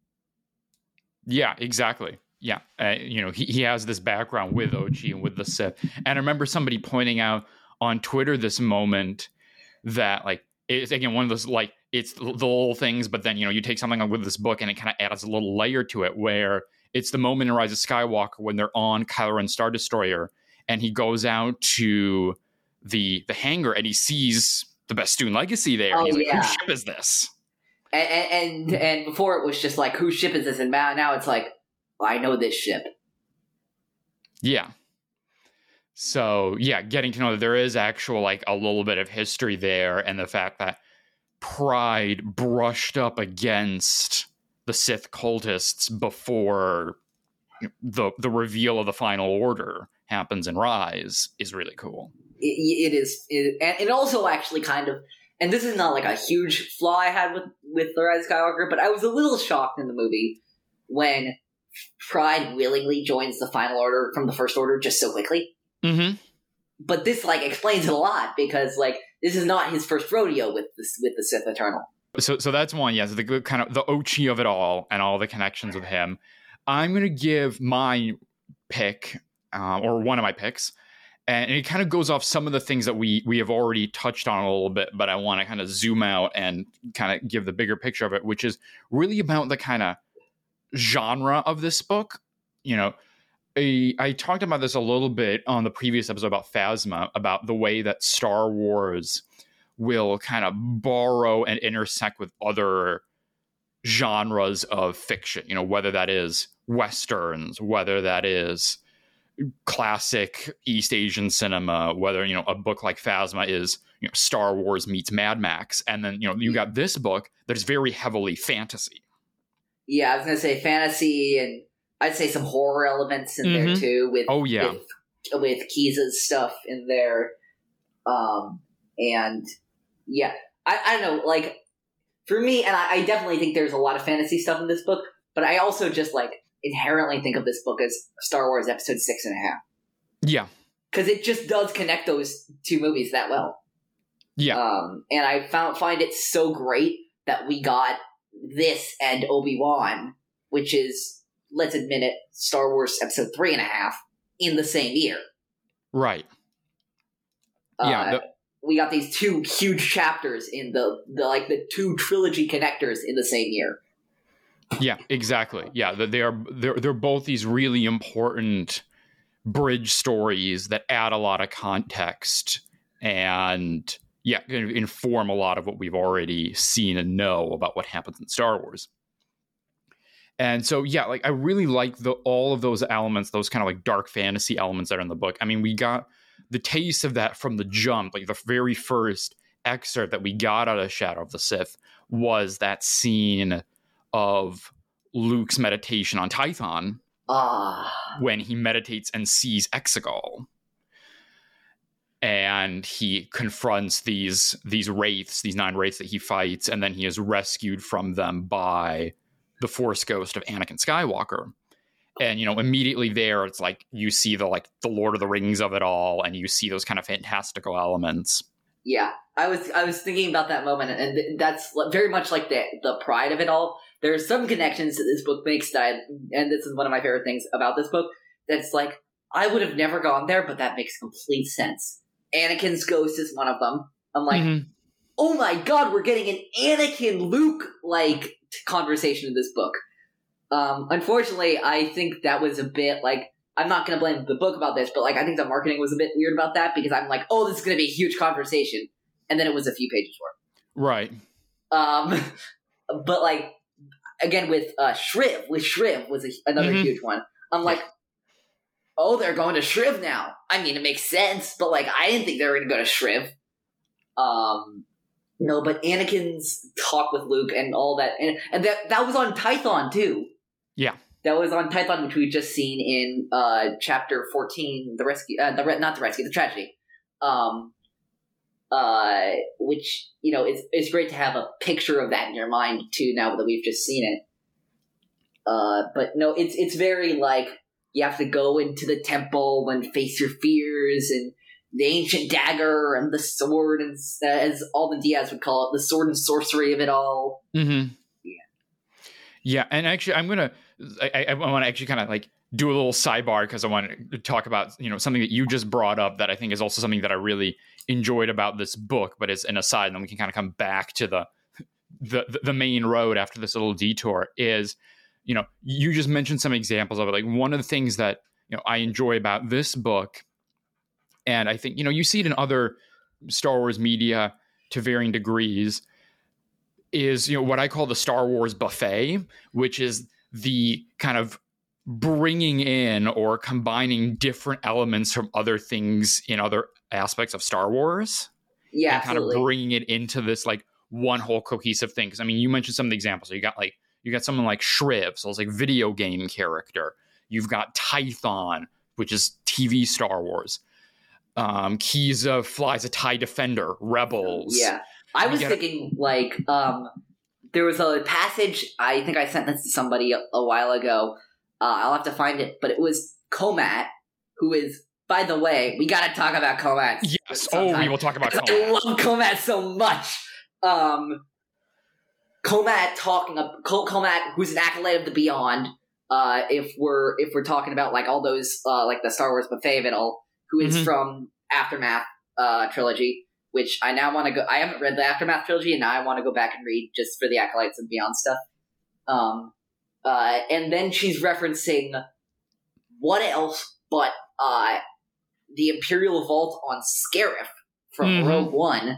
Yeah, exactly. Yeah, uh, you know, he, he has this background with Ochi and with the Sith. And I remember somebody pointing out on Twitter this moment that, like, it's, again, one of those, like, it's the little things, but then, you know, you take something like with this book and it kind of adds a little layer to it, where it's the moment in Rise of Skywalker when they're on Kylo Ren's Star Destroyer, and he goes out to the the hangar and he sees the Bastoon Legacy there. Oh, He's like, yeah. whose ship is this? And, and, and before it was just like, whose ship is this? And now, now it's like, I know this ship. Yeah. So, yeah, getting to know that there is actual, like, a little bit of history there, and the fact that Pride brushed up against the Sith cultists before the the reveal of the Final Order happens in Rise is really cool. It, it is. It, and it also actually kind of, and this is not like a huge flaw I had with, with The Rise of Skywalker, but I was a little shocked in the movie when Pride willingly joins the Final Order from the First Order just so quickly. Mm-hmm. But this, like, explains it a lot, because, like, this is not his first rodeo with this, with the Sith Eternal. So, so that's one, yes, the good kind of the Ochi of it all and all the connections with him. I'm going to give my pick, uh, or one of my picks, and it kind of goes off some of the things that we we have already touched on a little bit, but I want to kind of zoom out and kind of give the bigger picture of it, which is really about the kind of genre of this book. You know, I, I talked about this a little bit on the previous episode about Phasma, about the way that Star Wars will kind of borrow and intersect with other genres of fiction, you know, whether that is Westerns, whether that is, classic East Asian cinema, whether, you know, a book like Phasma is, you know, Star Wars meets Mad Max. And then, you know, you got this book that is very heavily fantasy. Yeah, I was going to say fantasy, and I'd say some horror elements in mm-hmm. there too. With oh yeah, with, with Keyes' stuff in there, um, and yeah, I, I don't know. Like for me, and I, I definitely think there's a lot of fantasy stuff in this book, but I also just like inherently think of this book as Star Wars Episode Six and a Half. Yeah, because it just does connect those two movies that well. Yeah, um, and I found find it so great that we got this and Obi-Wan, which is, let's admit it, Star Wars Episode Three and a Half in the same year. Right. Uh, yeah. The- we got these two huge chapters in the, the like the two trilogy connectors in the same year. Yeah, exactly. Yeah, they are they're they're both these really important bridge stories that add a lot of context and yeah, inform a lot of what we've already seen and know about what happens in Star Wars. And so, yeah, like I really like the all of those elements, those kind of like dark fantasy elements that are in the book. I mean, we got the taste of that from the jump. Like the very first excerpt that we got out of Shadow of the Sith was that scene of Luke's meditation on Tython ah. when he meditates and sees Exegol. And he confronts these these wraiths, these nine wraiths that he fights, and then he is rescued from them by the Force ghost of Anakin Skywalker. And, you know, immediately there, it's like you see the like the Lord of the Rings of it all, and you see those kind of fantastical elements. Yeah, I was I was thinking about that moment, and that's very much like the the pride of it all. There are some connections that this book makes that, I, and this is one of my favorite things about this book. That's like I would have never gone there, but that makes complete sense. Anakin's ghost is one of them. I'm like, mm-hmm. oh my god, we're getting an Anakin Luke like conversation in this book. Um, unfortunately, I think that was a bit like, I'm not going to blame the book about this, but like I think the marketing was a bit weird about that because I'm like, oh, this is going to be a huge conversation, and then it was a few pages worth. Right. Um, but like again with uh, Shriv, with Shriv was a, another mm-hmm. huge one. I'm like, oh, they're going to Shriv now. I mean, it makes sense, but like, I didn't think they were going to go to Shriv. Um, no, but Anakin's talk with Luke and all that, and, and that that was on Tython too. Yeah, that was on Tython, which we've just seen in uh, chapter fourteen, the rescue, uh, the not the rescue, the tragedy. Um, uh, which you know, it's it's great to have a picture of that in your mind too. Now that we've just seen it, uh, but no, it's it's very like. You have to go into the temple and face your fears, and the ancient dagger and the sword, and as Alden Diaz would call it, the sword and sorcery of it all. Mm-hmm. Yeah, yeah. And actually, I'm gonna, I, I want to actually kind of like do a little sidebar because I want to talk about you know something that you just brought up that I think is also something that I really enjoyed about this book, but it's an aside, and then we can kind of come back to the the the main road after this little detour. Is You know, you just mentioned some examples of it. Like one of the things that, you know, I enjoy about this book, and I think, you know, you see it in other Star Wars media to varying degrees, is, you know, what I call the Star Wars buffet, which is the kind of bringing in or combining different elements from other things in other aspects of Star Wars. Yeah, and kind absolutely. of bringing it into this like one whole cohesive thing. Because I mean, you mentioned some of the examples. So you got like, You got someone like Shriv, so it's like video game character. You've got Tython, which is T V Star Wars. Um, Keyes flies a TIE Defender, Rebels. Yeah. I was get, thinking, like, um, there was a passage, I think I sent this to somebody a, a while ago. Uh, I'll have to find it, but it was Komat, who is, by the way, we got to talk about Komat. Yes. Oh, we will talk about Komat. I love Komat so much. Um... Komat talking up Komat, who's an acolyte of the Beyond. Uh, if we're if we're talking about like all those uh, like the Star Wars buffet of it all, who is mm-hmm. from Aftermath uh, trilogy, which I now want to go. I haven't read the Aftermath trilogy, and now I want to go back and read just for the acolytes and Beyond stuff. Um, uh, and then she's referencing what else but uh, the Imperial Vault on Scarif from mm-hmm. Rogue One,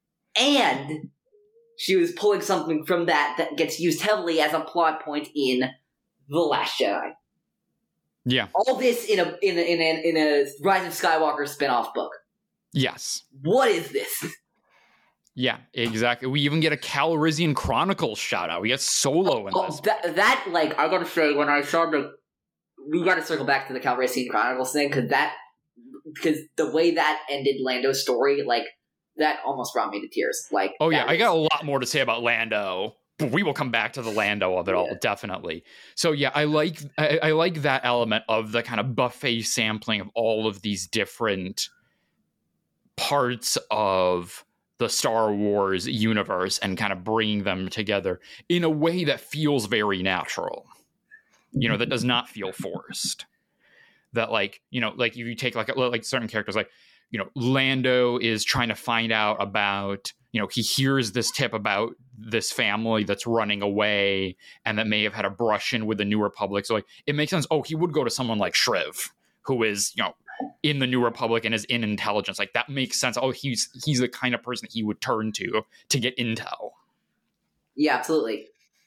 and she was pulling something from that that gets used heavily as a plot point in The Last Jedi. Yeah. All this in a in a, in a, in a Rise of Skywalker spin-off book. Yes. What is this? Yeah, exactly. We even get a Calrissian Chronicles shout out. We get Solo in oh, this. That, that, like, I gotta say, when I saw the... We gotta circle back to the Calrissian Chronicles thing, because that... Because the way that ended Lando's story, like, that almost brought me to tears. Like, oh, yeah, was, I got a lot more to say about Lando, but we will come back to the Lando of it yeah. all, definitely. So, yeah, I like I, I like that element of the kind of buffet sampling of all of these different parts of the Star Wars universe and kind of bringing them together in a way that feels very natural, you know, that does not feel forced. That, like, you know, like if you take like like certain characters, like, you know, Lando is trying to find out about, you know, he hears this tip about this family that's running away and that may have had a brush in with the New Republic. So, like, it makes sense. Oh, he would go to someone like Shriv, who is, you know, in the New Republic and is in intelligence. Like, that makes sense. Oh, he's he's the kind of person that he would turn to to get intel. Yeah, absolutely.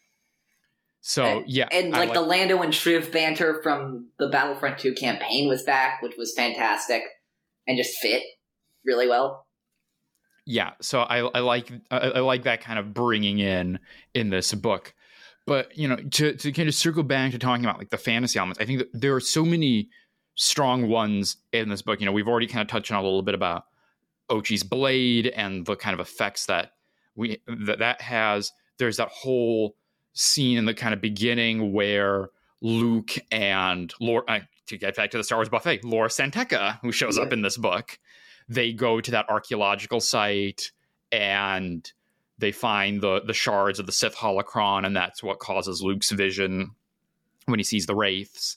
So, and, yeah. And, like, like, the Lando and Shriv banter from the Battlefront two campaign was back, which was fantastic and just fit really well. Yeah, so I, I like I, I like that kind of bringing in in this book. But, you know, to, to kind of circle back to talking about, like, the fantasy elements, I think that there are so many strong ones in this book. You know, we've already kind of touched on a little bit about Ochi's blade and the kind of effects that we that, that has. There's that whole scene in the kind of beginning where Luke and Laura, uh, to get back to the Star Wars buffet, Laura Santeca, who shows yeah. up in this book, they go to that archaeological site and they find the the shards of the Sith holocron, and that's what causes Luke's vision when he sees the wraiths.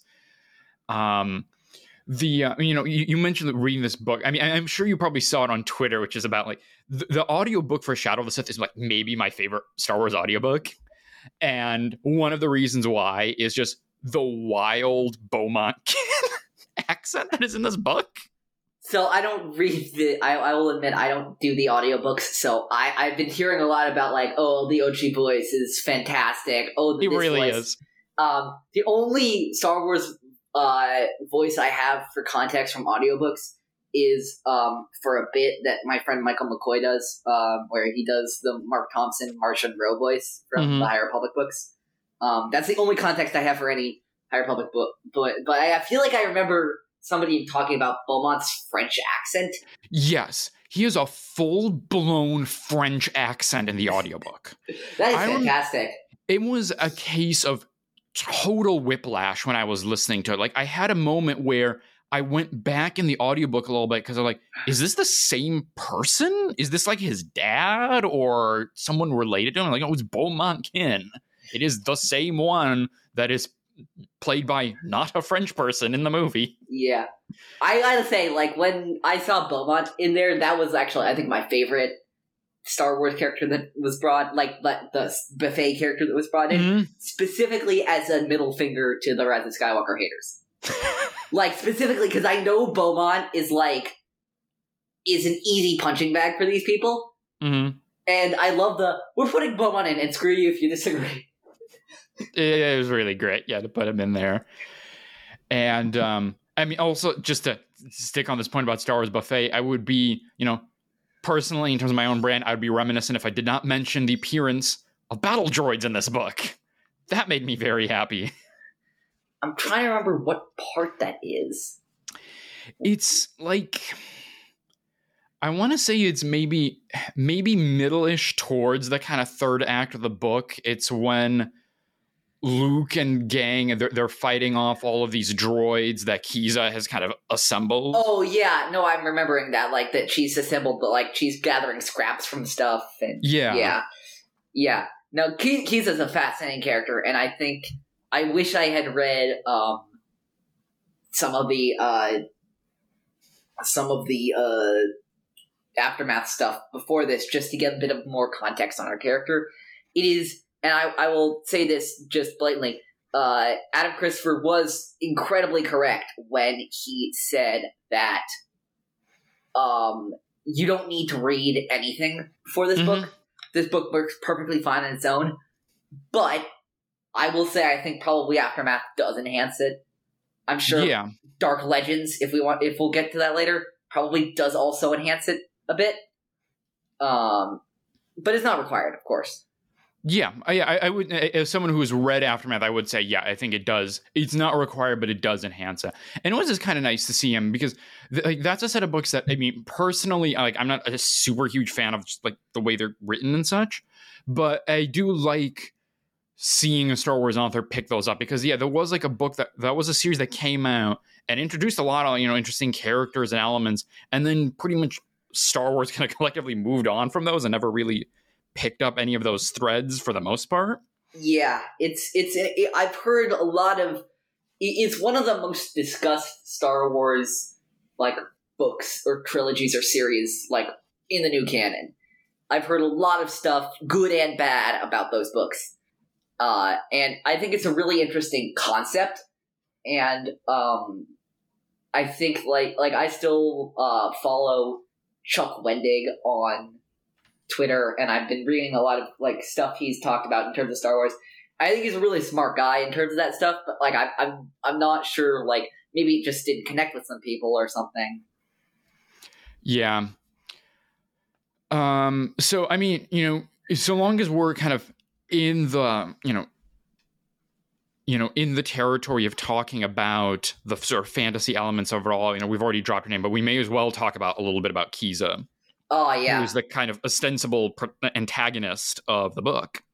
Um, the uh, you know you, you mentioned reading this book. I mean, I'm sure you probably saw it on Twitter, which is about, like, the, the audiobook for Shadow of the Sith is, like, maybe my favorite Star Wars audiobook. And one of the reasons why is just the wild Beaumont accent that is in this book. So I don't read the, I, I will admit I don't do the audiobooks, so I, I've been hearing a lot about, like, oh, the Ochi voice is fantastic. Oh, it this really voice. is. Um, the only Star Wars uh, voice I have for context from audiobooks is um, for a bit that my friend Michael McCoy does, um, where he does the Mark Thompson Martian Row voice from mm-hmm. the High Republic books. Um, that's the only context I have for any High Republic book. But, but I feel like I remember somebody talking about Beaumont's French accent. Yes. He has a full-blown French accent in the audiobook. That is I fantastic. Rem- it was a case of total whiplash when I was listening to it. Like, I had a moment where I went back in the audiobook a little bit because I'm like, is this the same person? Is this, like, his dad or someone related to him? I'm like, oh, it's Beaumont Kin. It is the same one that is played by not a French person in the movie. Yeah. I gotta say, like, when I saw Beaumont in there, that was actually, I think, my favorite Star Wars character that was brought, like, the buffet character that was brought in, mm-hmm. specifically as a middle finger to the Rise of Skywalker haters. Like, specifically because I know Beaumont is, like, is an easy punching bag for these people. Mm-hmm. And I love the, we're putting Beaumont in, and screw you if you disagree. It was really great, yeah, to put him in there. And, um, I mean, also, just to stick on this point about Star Wars Buffet, I would be, you know, personally, in terms of my own brand, I would be reminiscent if I did not mention the appearance of battle droids in this book. That made me very happy. I'm trying to remember what part that is. It's like, I want to say it's maybe maybe middle-ish towards the kind of third act of the book. It's when Luke and gang, they're, they're fighting off all of these droids that Kiza has kind of assembled. Oh, yeah. No, I'm remembering that. Like, that she's assembled, but, like, she's gathering scraps from stuff. And yeah. Yeah. Yeah. No, Kiza's a fascinating character, and I think I wish I had read um, some of the uh, some of the uh, Aftermath stuff before this, just to get a bit of more context on our character. It is, and I, I will say this just blatantly, uh, Adam Christopher was incredibly correct when he said that um, you don't need to read anything for this mm-hmm. book. This book works perfectly fine on its own, but I will say I think probably Aftermath does enhance it. I'm sure Yeah. Dark Legends, if we want, if we'll get to that later, probably does also enhance it a bit. Um, but it's not required, of course. Yeah, I, I would. As someone who has read Aftermath, I would say, yeah, I think it does. It's not required, but it does enhance it. And it was just kind of nice to see him because, th- like, that's a set of books that, I mean, personally, like, I'm not a super huge fan of just, like, the way they're written and such, but I do like seeing a Star Wars author pick those up because, yeah, there was like a book that that was a series that came out and introduced a lot of, you know, interesting characters and elements, and then pretty much Star Wars kind of collectively moved on from those and never really picked up any of those threads for the most part. Yeah, it's it's. It, I've heard a lot of. It's one of the most discussed Star Wars like books or trilogies or series like in the new canon. I've heard a lot of stuff, good and bad, about those books, uh, and I think it's a really interesting concept. And um, I think like like I still uh, follow Chuck Wendig on Twitter, and I've been reading a lot of like stuff he's talked about in terms of Star Wars. I think he's a really smart guy in terms of that stuff, but like I, I'm I'm not sure. Like maybe it just didn't connect with some people or something. Yeah. Um. So I mean, you know, so long as we're kind of in the, you know, you know, in the territory of talking about the sort of fantasy elements of it all, you know, we've already dropped her name, but we may as well talk about a little bit about Kiza. Oh, yeah. Who is the kind of ostensible antagonist of the book.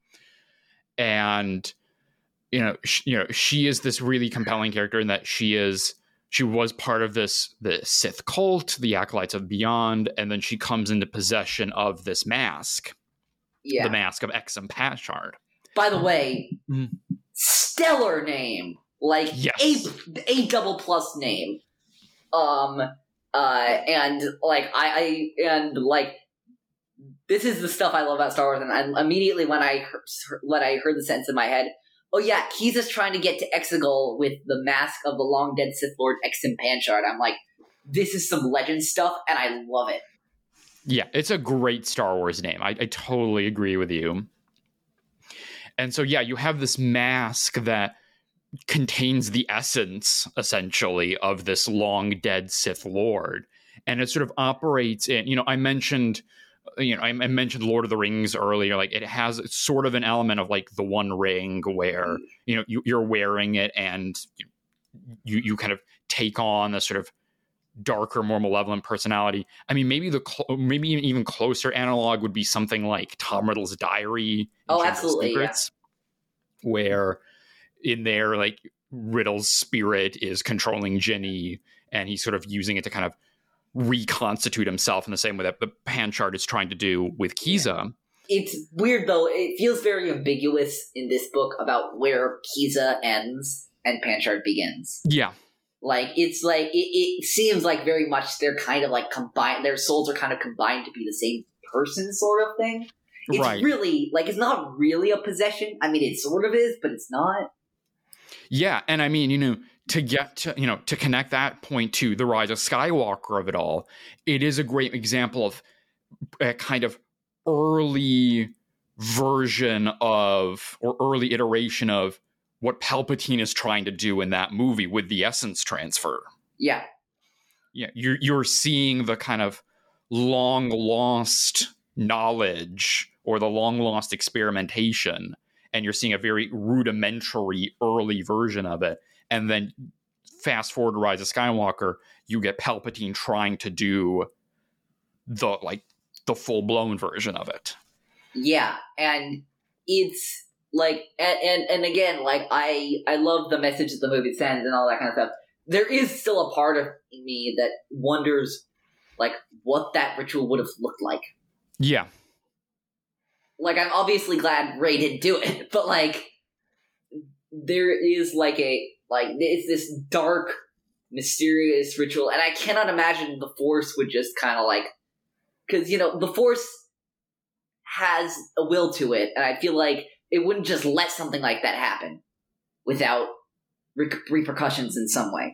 And, you know, she, you know, she is this really compelling character in that she is, she was part of this, the Sith cult, the Acolytes of Beyond, and then she comes into possession of this mask. Yeah. The mask of Exum Pashard. By the way, mm. stellar name. Like, yes. A, A double plus name. Um... Uh, and like I, I and like this is the stuff I love about Star Wars, and I, immediately when I heard, when I heard the sentence in my head, oh yeah, Kiza's trying to get to Exegol with the mask of the long dead Sith Lord Exum Panchard. I'm like, this is some legend stuff, and I love it. Yeah, it's a great Star Wars name. I, I totally agree with you. And so yeah, you have this mask that contains the essence, essentially, of this long dead Sith Lord, and it sort of operates in, you know, I mentioned, you know, I, I mentioned Lord of the Rings earlier. Like, it has sort of an element of like the One Ring, where you know you, you're wearing it, and you you kind of take on a sort of darker, more malevolent personality. I mean, maybe the cl- maybe an even closer analog would be something like Tom Riddle's Diary. Oh, absolutely, yeah. Where in there, like, Riddle's spirit is controlling Ginny, and he's sort of using it to kind of reconstitute himself in the same way that the Panchard is trying to do with Kiza. It's weird, though. It feels very ambiguous in this book about where Kiza ends and Panchard begins. Yeah. Like, it's like, it, it seems like very much they're kind of like combined, their souls are kind of combined to be the same person, sort of thing. It's right. really, like, it's not really a possession. I mean, it sort of is, but it's not. Yeah, and I mean, you know, to get to, you know, to connect that point to the Rise of Skywalker of it all, it is a great example of a kind of early version of, or early iteration of, what Palpatine is trying to do in that movie with the essence transfer. Yeah. Yeah, you're you're seeing the kind of long lost knowledge or the long lost experimentation, and you're seeing a very rudimentary early version of it. And then fast forward to Rise of Skywalker, you get Palpatine trying to do the like the full blown version of it. Yeah, and it's like, and, and and again, like I I love the message that the movie sends and all that kind of stuff. There is still a part of me that wonders, like, what that ritual would have looked like. Yeah. Like, I'm obviously glad Rey didn't do it, but, like, there is, like, a, like, it's this dark, mysterious ritual, and I cannot imagine the Force would just kind of, like, because, you know, the Force has a will to it, and I feel like it wouldn't just let something like that happen without re- repercussions in some way.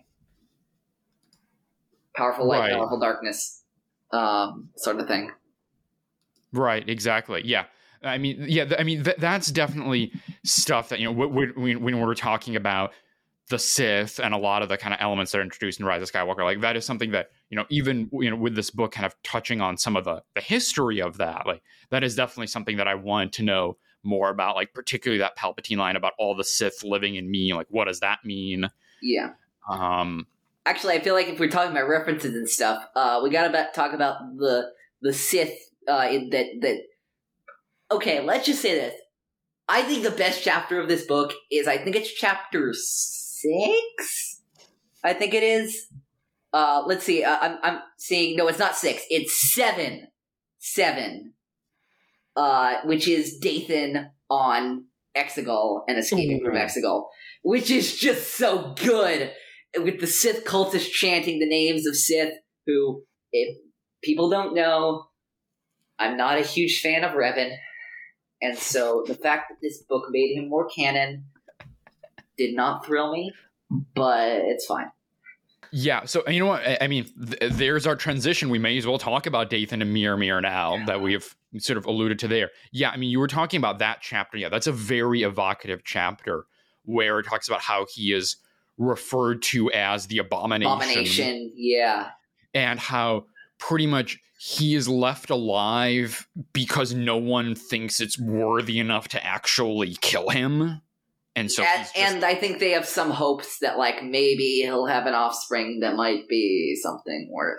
Powerful light, right. Powerful darkness, um, sort of thing. Right, exactly, yeah. I mean, yeah, I mean, th- that's definitely stuff that, you know, when, when we're talking about the Sith and a lot of the kind of elements that are introduced in Rise of Skywalker. Like that is something that, you know, even, you know, with this book kind of touching on some of the, the history of that, like that is definitely something that I wanted to know more about, like particularly that Palpatine line about all the Sith living in me. Like, what does that mean? Yeah. Um, Actually, I feel like if we're talking about references and stuff, uh, we gotta about talk about the, the Sith, uh, in that, that, okay, let's just say this. I think the best chapter of this book is, I think it's chapter six? I think it is. Uh, let's see. Uh, I'm, I'm seeing. No, it's not six. It's seven. Seven. Uh, which is Dathan on Exegol and escaping Ooh. from Exegol, which is just so good. With the Sith cultists chanting the names of Sith, who, if people don't know, I'm not a huge fan of Revan. And so the fact that this book made him more canon did not thrill me, but it's fine. Yeah, so you know what? I, I mean, th- there's our transition. We may as well talk about Dathan and Miramir now yeah. that we've sort of alluded to there. Yeah, I mean, you were talking about that chapter. Yeah, that's a very evocative chapter where it talks about how he is referred to as the Abomination. Abomination, yeah. And how pretty much he is left alive because no one thinks it's worthy enough to actually kill him. And so, and, he's just, and I think they have some hopes that, like, maybe he'll have an offspring that might be something worth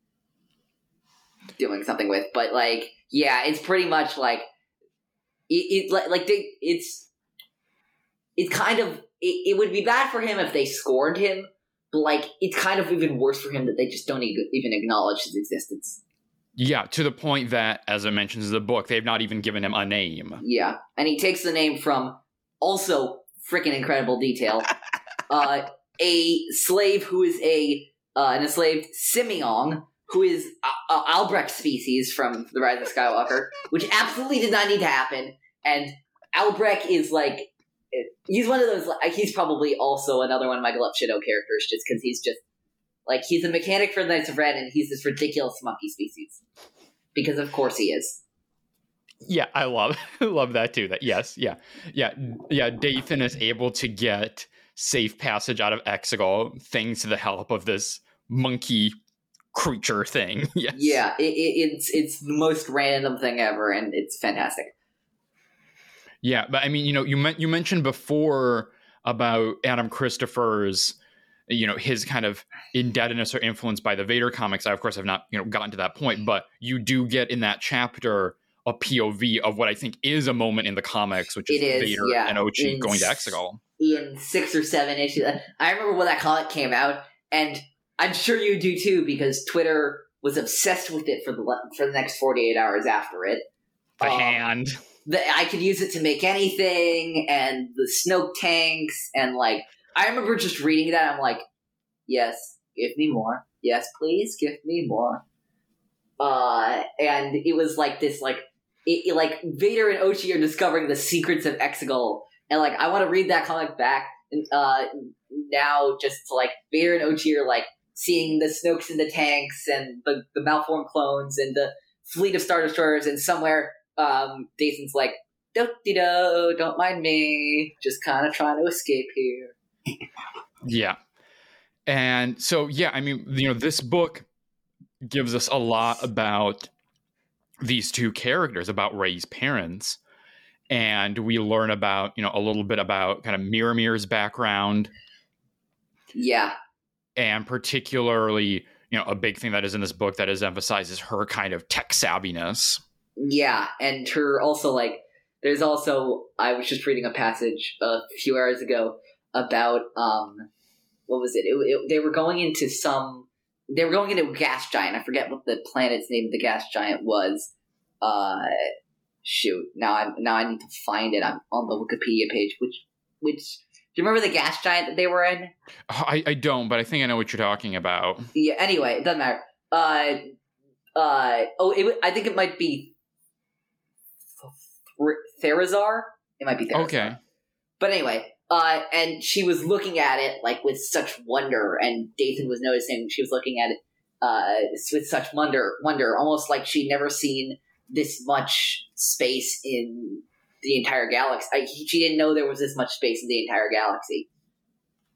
doing something with. But, like, yeah, it's pretty much like it. it like, like they, it's it's kind of it, it would be bad for him if they scorned him, but like it's kind of even worse for him that they just don't even acknowledge his existence. Yeah, to the point that, as it mentions in the book, they've not even given him a name. Yeah, and he takes the name from also. Freaking incredible detail. uh, a slave who is a uh, an enslaved Simeon, who is a, a Albrecht species from The Rise of Skywalker, which absolutely did not need to happen. And Albrecht is like, he's one of those, like, he's probably also another one of my Glup Shadow characters, just because he's just, like, he's a mechanic for the Knights of Ren, and he's this ridiculous monkey species. Because of course he is. Yeah, I love love that too. That yes, yeah, yeah, yeah. Dathan is able to get safe passage out of Exegol thanks to the help of this monkey creature thing. Yes. Yeah, it, it, it's it's the most random thing ever, and it's fantastic. Yeah, but I mean, you know, you me- you mentioned before about Adam Christopher's, you know, his kind of indebtedness or influence by the Vader comics. I, of course, have not, you know, gotten to that point, but you do get in that chapter a P O V of what I think is a moment in the comics, which is, is Vader yeah. and Ochi in, going to Exegol. In six or seven issues. I remember when that comic came out, and I'm sure you do too, because Twitter was obsessed with it for the for the next forty-eight hours after it. The um, hand. The, I could use it to make anything, and the Snoke tanks, and like, I remember just reading that, I'm like, yes, give me more. Yes, please, give me more. Uh, and it was like this, like, It, it, like, Vader and Ochi are discovering the secrets of Exegol. And, like, I want to read that comic back uh, now just to, like, Vader and Ochi are, like, seeing the Snokes in the tanks and the, the malformed clones and the fleet of Star Destroyers, and somewhere um, Dathan's like, do-de-do, don't mind me, just kind of trying to escape here. Yeah. And so, yeah, I mean, you know, this book gives us a lot about these two characters, about Rey's parents, and we learn about, you know, a little bit about kind of Miramir's background. Yeah. And particularly, you know, a big thing that is in this book that is emphasized is her kind of tech savviness. Yeah, and her also, like, there's also, I was just reading a passage a few hours ago about, um, what was it? It, it they were going into some They were going into a gas giant. I forget what the planet's name of the gas giant was. Uh, shoot. Now I now I need to find it. I'm on the Wikipedia page. Which which do you remember the gas giant that they were in? I, I don't, but I think I know what you're talking about. Yeah. Anyway, it doesn't matter. Uh, uh. Oh, it, I think it might be Therazar. It might be Therazar. Okay. But anyway. Uh, and she was looking at it, like, with such wonder, and Dathan was noticing she was looking at it, uh, with such wonder, wonder, almost like she'd never seen this much space in the entire galaxy. I, she didn't know there was this much space in the entire galaxy.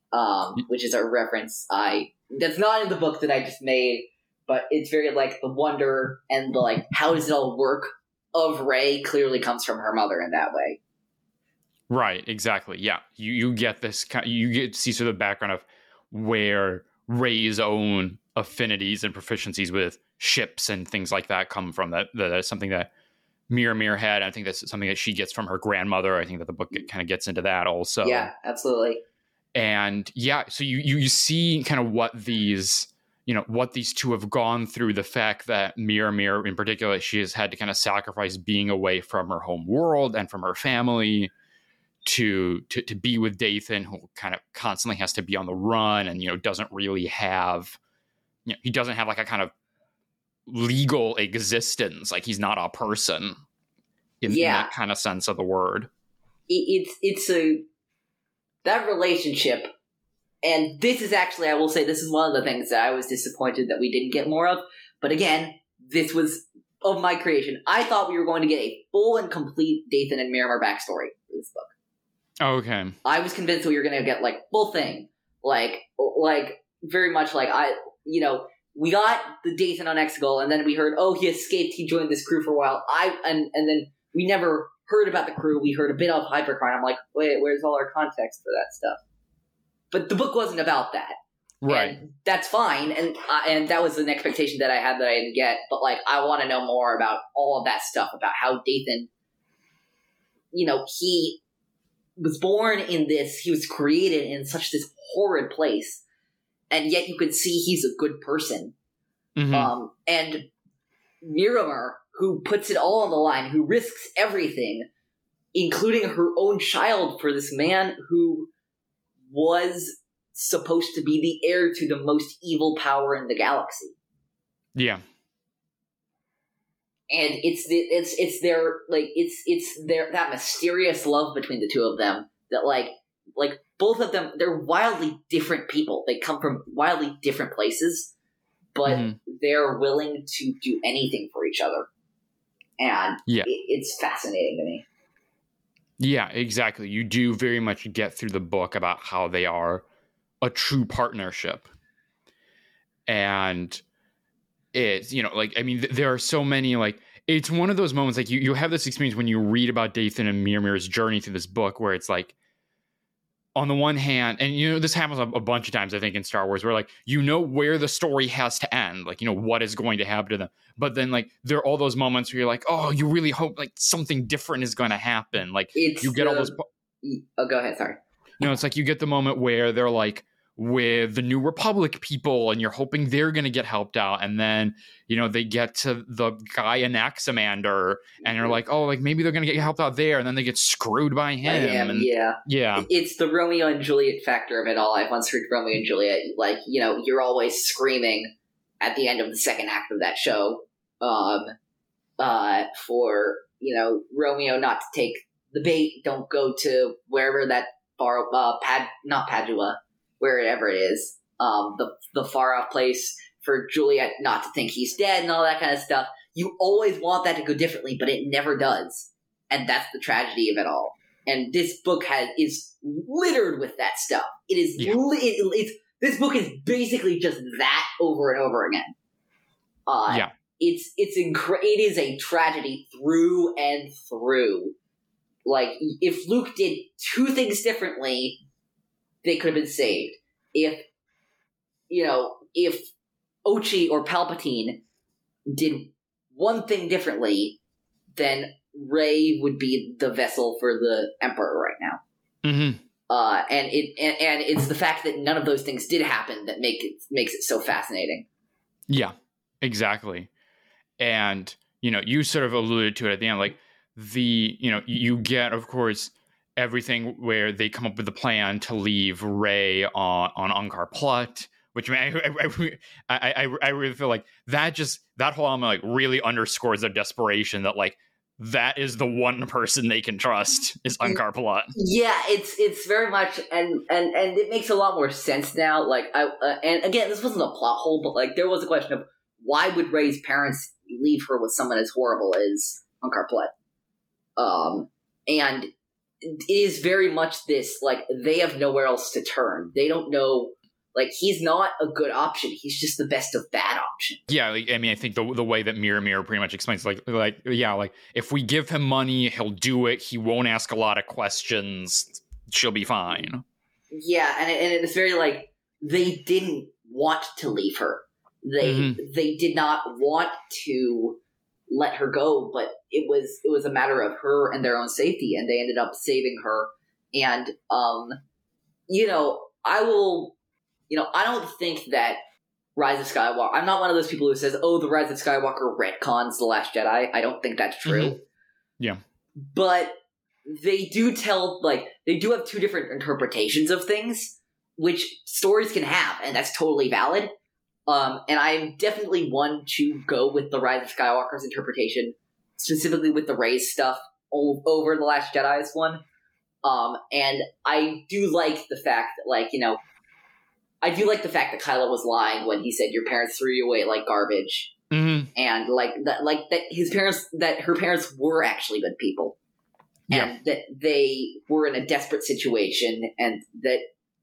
um, which is a reference I that's not in the book that I just made, but it's very like the wonder and the like how does it all work of Rey clearly comes from her mother in that way. Right, exactly. Yeah, you you get this you get to see sort of the background of where Rey's own affinities and proficiencies with ships and things like that come from. That that's something that Miramir had. I think that's something that she gets from her grandmother. I think that the book kind of gets into that also. Yeah, absolutely. And yeah, so you, you you see kind of what these you know what these two have gone through. The fact that Miramir, in particular, she has had to kind of sacrifice being away from her home world and from her family to to to be with Dathan, who kind of constantly has to be on the run and you know doesn't really have you know he doesn't have like a kind of legal existence. Like he's not a person in, yeah. in that kind of sense of the word. It's it's a that relationship, and this is actually, I will say, this is one of the things that I was disappointed that we didn't get more of. But again, this was of my creation. I thought we were going to get a full and complete Dathan and Miramir backstory for this book. Okay. I was convinced that we were going to get like full thing, like like very much like I, you know, we got the Dathan on Exegol, and then we heard, oh, he escaped. He joined this crew for a while. I and and then we never heard about the crew. We heard a bit of Hypercrine. I'm like, wait, where's all our context for that stuff? But the book wasn't about that, right? And that's fine, and uh, and that was an expectation that I had that I didn't get. But like, I want to know more about all of that stuff about how Dathan, you know, he was born in this. He was created in such this horrid place, and yet you can see he's a good person. Mm-hmm. Um, and Miramir, who puts it all on the line, who risks everything, including her own child, for this man who was supposed to be the heir to the most evil power in the galaxy. Yeah. And it's the, it's it's their like it's it's their that mysterious love between the two of them that like like both of them, they're wildly different people. They come from wildly different places, but mm-hmm. they're willing to do anything for each other. And yeah. it, it's fascinating to me. Yeah, exactly. You do very much get through the book about how they are a true partnership. And it's, you know, like, I mean, th- there are so many, like, it's one of those moments, like, you, you have this experience when you read about Dathan and Miramir's journey through this book, where it's like, on the one hand, and, you know, this happens a, a bunch of times, I think, in Star Wars, where, like, you know where the story has to end, like, you know, what is going to happen to them. But then, like, there are all those moments where you're like, oh, you really hope, like, something different is going to happen. Like, it's you get the, all those... Oh, go ahead, sorry. No, it's like you get the moment where they're, like, with the New Republic people, and you're hoping they're going to get helped out. And then, you know, they get to the guy in Anaximander, and you're like, oh, like, maybe they're going to get helped out there. And then they get screwed by him. Am, and, yeah. Yeah. It's the Romeo and Juliet factor of it all. I've once heard Romeo and Juliet, like, you know, you're always screaming at the end of the second act of that show um, uh, for, you know, Romeo not to take the bait. Don't go to wherever that far, uh, Pad, not Padua, wherever it is, um, the the far off place, for Juliet not to think he's dead and all that kind of stuff. You always want that to go differently, but it never does. And that's the tragedy of it all. And this book has is littered with that stuff. It is, yeah. li- it, it's, this book is basically just that over and over again. Uh, yeah. It's, it's, incre- it is a tragedy through and through. Like, if Luke did two things differently, they could have been saved. If, you know, if Ochi or Palpatine did one thing differently, then Rey would be the vessel for the Emperor right now. Mm-hmm. Uh, and it and, and it's the fact that none of those things did happen that make it makes it so fascinating. Yeah, exactly. And, you know, you sort of alluded to it at the end, like the, you know, you get, of course, everything where they come up with the plan to leave Rey on, on Unkar Plutt, which I, I, I, I, I really feel like that just, that whole element, like, really underscores their desperation that, like, that is the one person they can trust is Unkar Plutt. Yeah, it's it's very much, and, and, and it makes a lot more sense now. Like, I uh, and again, this wasn't a plot hole, but, like, there was a question of why would Rey's parents leave her with someone as horrible as Unkar Plutt? Um, and is very much this, like, they have nowhere else to turn. They don't know, like, he's not a good option. He's just the best of bad options. Yeah, like, I mean, I think the the way that Mirror Mirror pretty much explains, like, like, yeah, like, if we give him money, he'll do it. He won't ask a lot of questions. She'll be fine. Yeah, and, it, and it's very, like, they didn't want to leave her. They mm-hmm. they did not want to let her go, but it was it was a matter of her and their own safety, and they ended up saving her. And um, you know, I will, you know, I don't think that Rise of Skywalker. I'm not one of those people who says, "Oh, the Rise of Skywalker retcons The Last Jedi." I don't think that's true. Mm-hmm. Yeah, but they do tell, like, they do have two different interpretations of things, which stories can have, and that's totally valid. Um, and I'm definitely one to go with the Rise of Skywalker's interpretation, specifically with the Rey's stuff o- over The Last Jedi's one. Um, and I do like the fact that, like, you know, I do like the fact that Kylo was lying when he said your parents threw you away like garbage. Mm-hmm. And like that, like that his parents, that her parents were actually good people. Yeah. And that they were in a desperate situation and that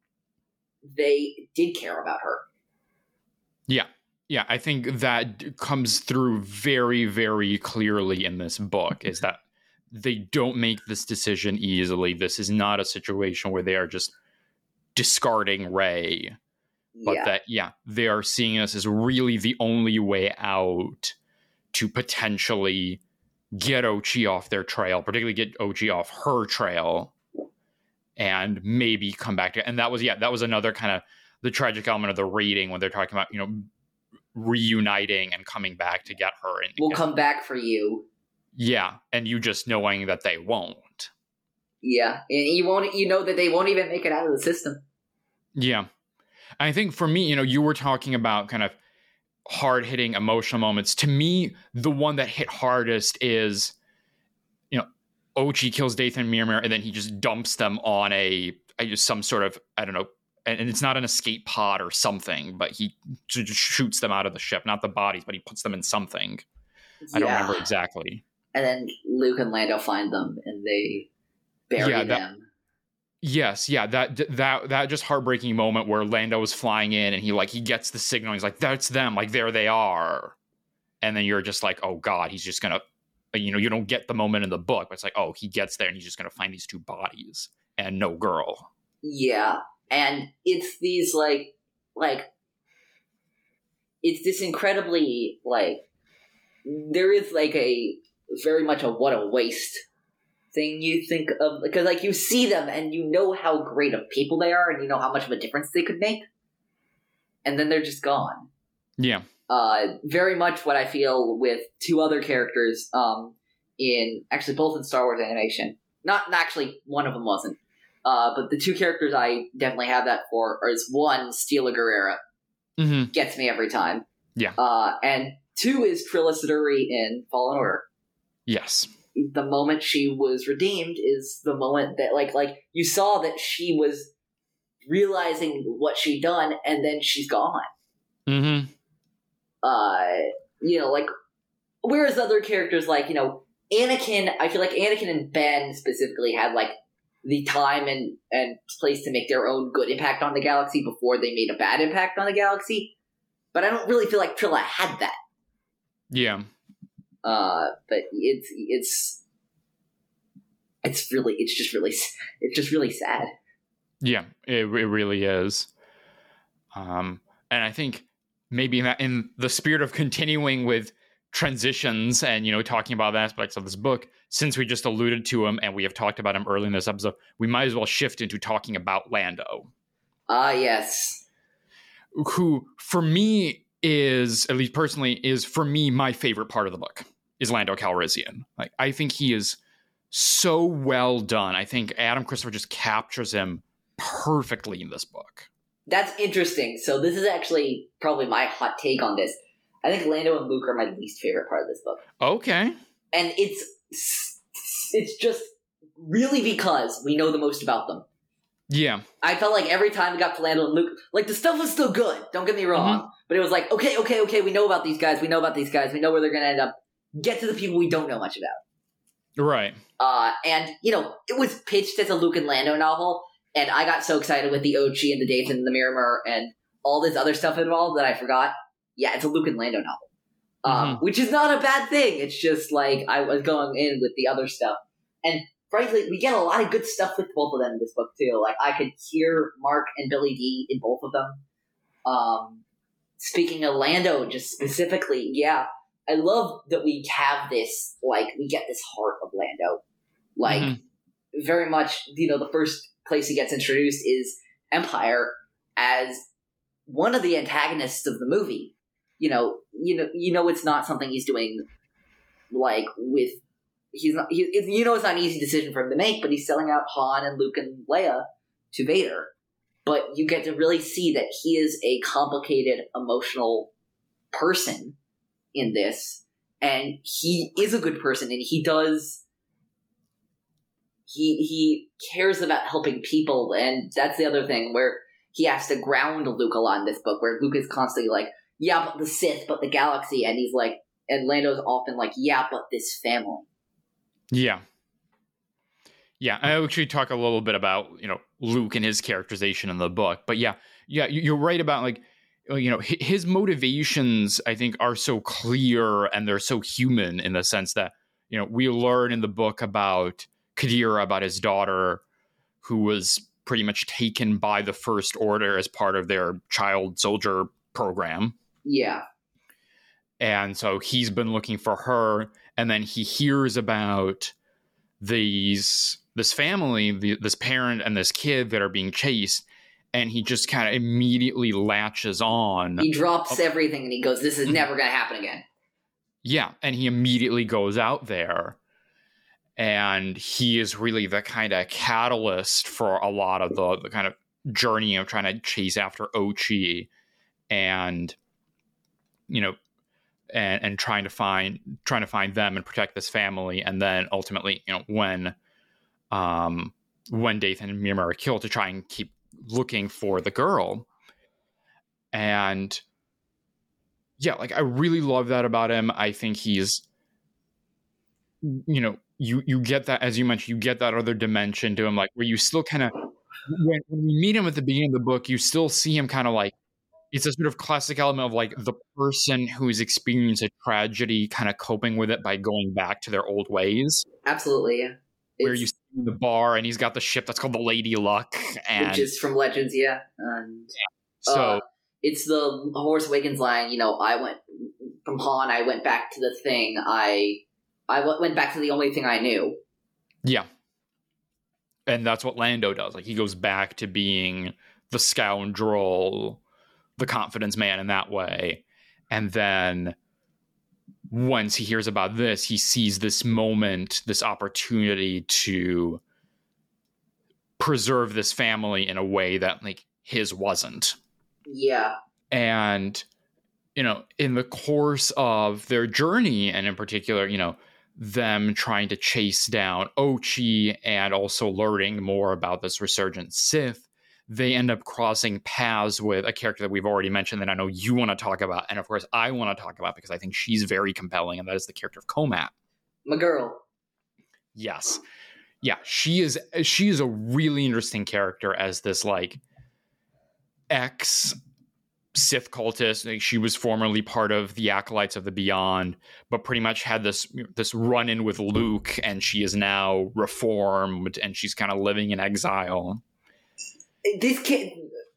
they did care about her. Yeah. Yeah, I think that comes through very, very clearly in this book, is that they don't make this decision easily. This is not a situation where they are just discarding Rey, but yeah. that, yeah, they are seeing this as really the only way out to potentially get Ochi off their trail, particularly get Ochi off her trail, and maybe come back to, and that was, yeah, that was another kind of the tragic element of the reading when they're talking about, you know, reuniting and coming back to get her. And we'll and, come back for you. Yeah, and you just knowing that they won't. Yeah, and you won't. You know that they won't even make it out of the system. Yeah, I think for me, you know, you were talking about kind of hard-hitting emotional moments. To me, the one that hit hardest is, you know, Ochi kills Dathan and Mirror Mirror, and then he just dumps them on a, just some sort of, I don't know, and it's not an escape pod or something, but he just shoots them out of the ship. Not the bodies, but he puts them in something. Yeah. I don't remember exactly. And then Luke and Lando find them, and they bury yeah, that, them. Yes, yeah, that that that just heartbreaking moment where Lando is flying in, and he like he gets the signal. He's like, "That's them! Like there they are." And then you're just like, "Oh God, he's just gonna," you know, you don't get the moment in the book, but it's like, "Oh, he gets there, and he's just gonna find these two bodies and no girl." Yeah. And it's these, like, like, it's this incredibly, like, there is, like, a very much a what a waste thing you think of, because, like, you see them and you know how great of people they are and you know how much of a difference they could make. And then they're just gone. Yeah. Uh, very much what I feel with two other characters um, in, actually, both in Star Wars animation. Not, actually, one of them wasn't. Uh, but the two characters I definitely have that for is one, Steela Guerrera. Mm-hmm. Gets me every time. Yeah. Uh, and two is Trilla Siduri in Fallen Order. Yes. The moment she was redeemed is the moment that, like, like you saw that she was realizing what she'd done, and then she's gone. Mm-hmm. Uh, you know, like, whereas other characters, like, you know, Anakin, I feel like Anakin and Ben specifically had, like, the time and, and place to make their own good impact on the galaxy before they made a bad impact on the galaxy. But I don't really feel like Trilla had that. Yeah. Uh, but it's, it's, it's really, it's just really, it's just really sad. Yeah, it, it really is. Um, and I think maybe in, that, in the spirit of continuing with transitions and, you know, talking about the aspects of this book, since we just alluded to him and we have talked about him early in this episode, we might as well shift into talking about Lando. Ah, uh, yes. Who, for me, is, at least personally, is, for me, my favorite part of the book, is Lando Calrissian. Like, I think he is so well done. I think Adam Christopher just captures him perfectly in this book. That's interesting. So this is actually probably my hot take on this. I think Lando and Luke are my least favorite part of this book. Okay. And it's it's just really because we know the most about them. Yeah. I felt like every time we got to Lando and Luke, like, the stuff was still good, don't get me wrong, mm-hmm. but it was like, okay, okay, okay, we know about these guys, we know about these guys, we know where they're going to end up. Get to the people we don't know much about. Right. Uh, and, you know, it was pitched as a Luke and Lando novel, and I got so excited with the Ochi and the Dathan and the Miramur and all this other stuff involved that I forgot. Yeah, it's a Luke and Lando novel. Um, Mm-hmm. which is not a bad thing. It's just, like, I was going in with the other stuff. And, frankly, we get a lot of good stuff with both of them in this book, too. Like, I could hear Mark and Billy D in both of them. Um, speaking of Lando, just specifically, yeah, I love that we have this, like, we get this heart of Lando. Like, Mm-hmm. very much, you know, the first place he gets introduced is Empire as one of the antagonists of the movie. You know, you know, you know, it's not something he's doing, like, with, he's not, he, you know, it's not an easy decision for him to make, but he's selling out Han and Luke and Leia to Vader. But you get to really see that he is a complicated, emotional person in this, and he is a good person, and he does, he he cares about helping people, and that's the other thing, where he has to ground Luke a lot in this book, where Luke is constantly like, yeah, but the Sith, but the galaxy, and he's like, and Lando's often like, yeah, but this family. Yeah. Yeah, I actually talk a little bit about, you know, Luke and his characterization in the book. But yeah, yeah, you're right about, like, you know, his motivations, I think, are so clear and they're so human in the sense that, you know, we learn in the book about Qadira, about his daughter, who was pretty much taken by the First Order as part of their child soldier program. Yeah. And so he's been looking for her, and then he hears about these this family, the, this parent and this kid that are being chased, and he just kind of immediately latches on. He drops everything and he goes, this is never going to happen again. Yeah, and he immediately goes out there, and he is really the kind of catalyst for a lot of the, the kind of journey of trying to chase after Ochi, and, you know, and and trying to find trying to find them and protect this family, and then ultimately, you know, when um when Dathan and Miramur are killed, to try and keep looking for the girl. And yeah, like, I really love that about him. I think he's, you know, you you get that, as you mentioned, you get that other dimension to him, like, where you still kind of, when, when we meet him at the beginning of the book, you still see him kind of like, it's a sort of classic element of, like, the person who's experienced a tragedy kind of coping with it by going back to their old ways. Absolutely, yeah. Where It's, you see him in the bar, and he's got the ship that's called the Lady Luck, and which is from Legends, yeah. And, so uh, it's the Horse Awakens line, you know, I went from Han, I went back to the thing, I I went back to the only thing I knew. yeah, and that's what Lando does. Like, he goes back to being the scoundrel, the confidence man in that way. And then once he hears about this, he sees this moment, this opportunity to preserve this family in a way that, like, his wasn't. Yeah. And, you know, in the course of their journey, and in particular, you know, them trying to chase down Ochi and also learning more about this resurgent Sith, they end up crossing paths with a character that we've already mentioned that I know you want to talk about, and of course I want to talk about because I think she's very compelling, and that is the character of Comat. My girl. Yes. Yeah, she is she is a really interesting character as this, like, ex Sith cultist. Like, she was formerly part of the Acolytes of the Beyond, but pretty much had this this run-in with Luke, and she is now reformed, and she's kind of living in exile. This kid,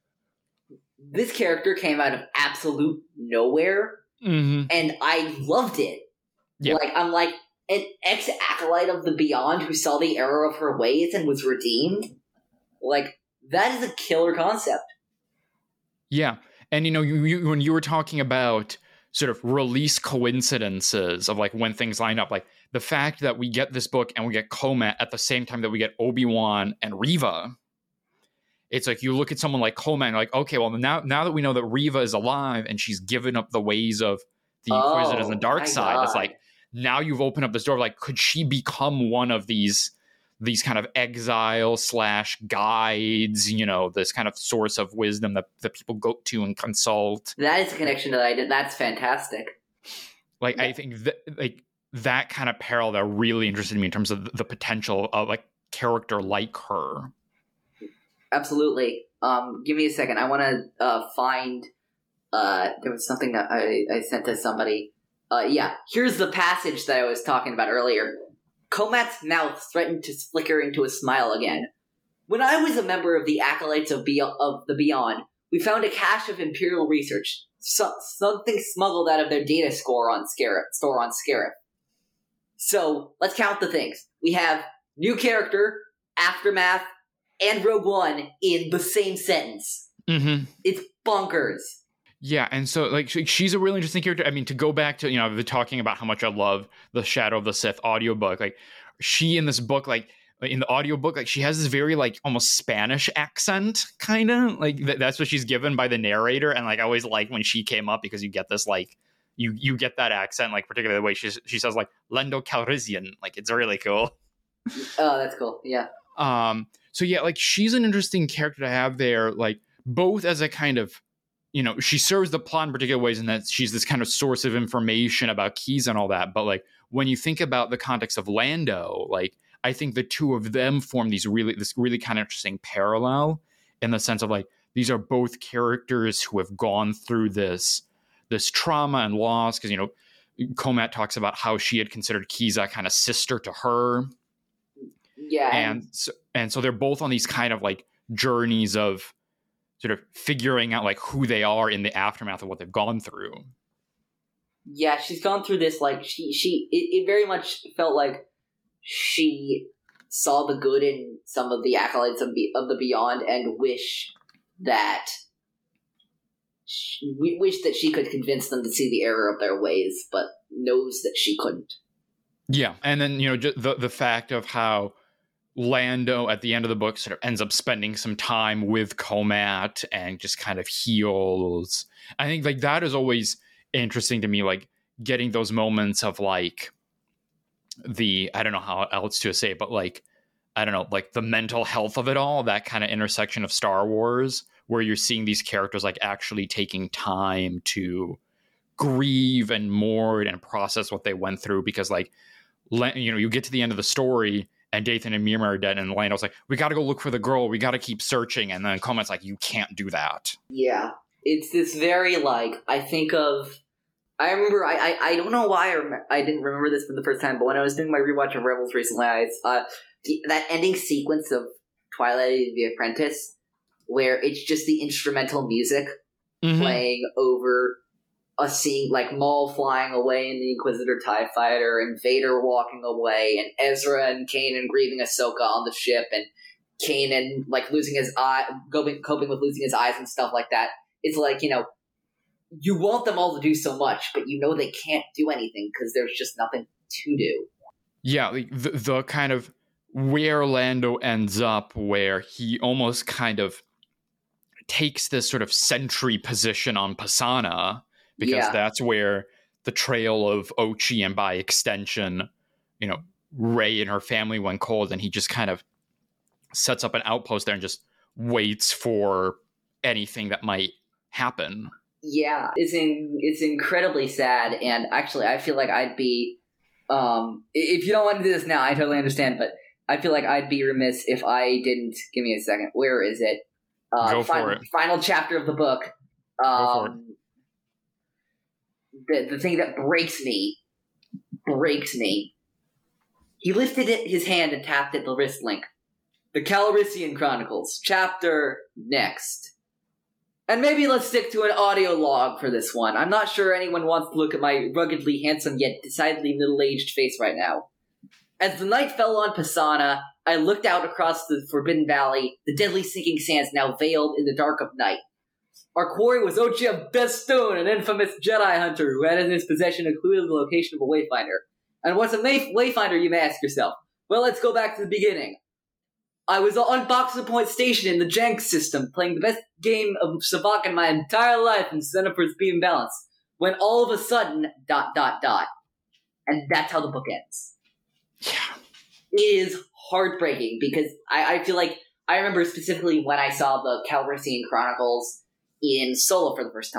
this character came out of absolute nowhere, Mm-hmm. and I loved it. Yeah. Like, I'm like an ex-acolyte of the Beyond who saw the error of her ways and was redeemed. Like, that is a killer concept. Yeah. And, you know, you, you, when you were talking about sort of release coincidences of, like, when things line up, like, the fact that we get this book and we get Comat at the same time that we get Obi-Wan and Reva, it's like you look at someone like Comat and you're like, okay, well, now now that we know that Reva is alive and she's given up the ways of the Inquisitors Oh, and the dark my side, God. it's like, now you've opened up this door. Like, could she become one of these these kind of exile slash guides, you know, this kind of source of wisdom that, that people go to and consult? That is a connection that I did. That's fantastic. Like, I think that, like, that kind of parallel really interested me in terms of the potential of like character like her. Absolutely. Um, give me a second. I want to uh, find. Uh, there was something that I, I sent to somebody. Uh, yeah, here's the passage that I was talking about earlier. Komat's mouth threatened to flicker into a smile again. When I was a member of the Acolytes of, Be- of the Beyond, we found a cache of Imperial research, so- something smuggled out of their data score on Scarif, store on Scarif. So, let's count the things. We have new character, Aftermath, and Rogue One in the same sentence. Mm-hmm. It's bonkers. Yeah, and so like she, she's a really interesting character. I mean, to go back to, you know, the talking about how much I love the Shadow of the Sith audiobook, like she in this book, like in the audiobook, like she has this very like almost Spanish accent, kind of like th- that's what she's given by the narrator. And like I always like when she came up because you get this like you you get that accent, like particularly the way she she says like Lando Calrissian, like it's really cool. Oh, that's cool. Yeah. Um. So yeah, like she's an interesting character to have there, like both as a kind of, you know, she serves the plot in particular ways in that she's this kind of source of information about keys and all that. But like when you think about the context of Lando, like I think the two of them form these really this really kind of interesting parallel in the sense of like these are both characters who have gone through this this trauma and loss. Because, you know, Komat talks about how she had considered Kiza kind of sister to her. Yeah. And so, and so they're both on these kind of like journeys of sort of figuring out like who they are in the aftermath of what they've gone through. Yeah, she's gone through this, like, she, she, it, it very much felt like she saw the good in some of the Acolytes of, be, of the Beyond and wish that, she, we wish that she could convince them to see the error of their ways, but knows that she couldn't. Yeah, and then, you know, just the, the fact of how Lando at the end of the book sort of ends up spending some time with Komat and just kind of heals. I think like that is always interesting to me, like getting those moments of like the, I don't know how else to say it, but like, I don't know, like the mental health of it all, that kind of intersection of Star Wars where you're seeing these characters like actually taking time to grieve and mourn and process what they went through. Because like, you know, you get to the end of the story and Dathan and Mimir are dead, and Lando's like, we got to go look for the girl. We got to keep searching. And then Komat's like, you can't do that. Yeah. It's this very, like, I think of... I remember, I I, I don't know why I, rem- I didn't remember this for the first time, but when I was doing my rewatch of Rebels recently, I, uh, the, that ending sequence of Twilight the Apprentice, where it's just the instrumental music mm-hmm. playing over a scene, like Maul flying away in the Inquisitor TIE Fighter, and Vader walking away, and Ezra and Kanan grieving Ahsoka on the ship, and Kanan, like, losing his eye, coping, coping with losing his eyes and stuff like that. It's like, you know, you want them all to do so much, but you know they can't do anything because there's just nothing to do. Yeah, like the, the kind of where Lando ends up, where he almost kind of takes this sort of sentry position on Pasaana, because yeah. that's where the trail of Ochi and by extension, you know, Rey and her family went cold, and he just kind of sets up an outpost there and just waits for anything that might happen. Yeah, it's in, it's incredibly sad, and actually I feel like I'd be, um, if you don't want to do this now, I totally understand, but I feel like I'd be remiss if I didn't, give me a second, where is it? Uh, Go for final, it. Final chapter of the book. Um, Go for it. The, the thing that breaks me, breaks me. He lifted it, his hand and tapped at the wrist link. The Calrissian Chronicles, chapter next. And maybe let's stick to an audio log for this one. I'm not sure anyone wants to look at my ruggedly handsome yet decidedly middle-aged face right now. As the night fell on Pasaana, I looked out across the Forbidden Valley, the deadly sinking sands now veiled in the dark of night. Our quarry was Ochi of Bestoon, an infamous Jedi hunter who had in his possession a clue to the location of a wayfinder. And what's a wayfinder, you may ask yourself? Well, let's go back to the beginning. I was on Boxer Point Station in the Jank system, playing the best game of Savak in my entire life in Center for Speed and Balance, when all of a sudden, dot, dot, dot. And that's how the book ends. Yeah. It is heartbreaking, because I, I feel like, I remember specifically when I saw the Calrissian Chronicles in Solo for the first time.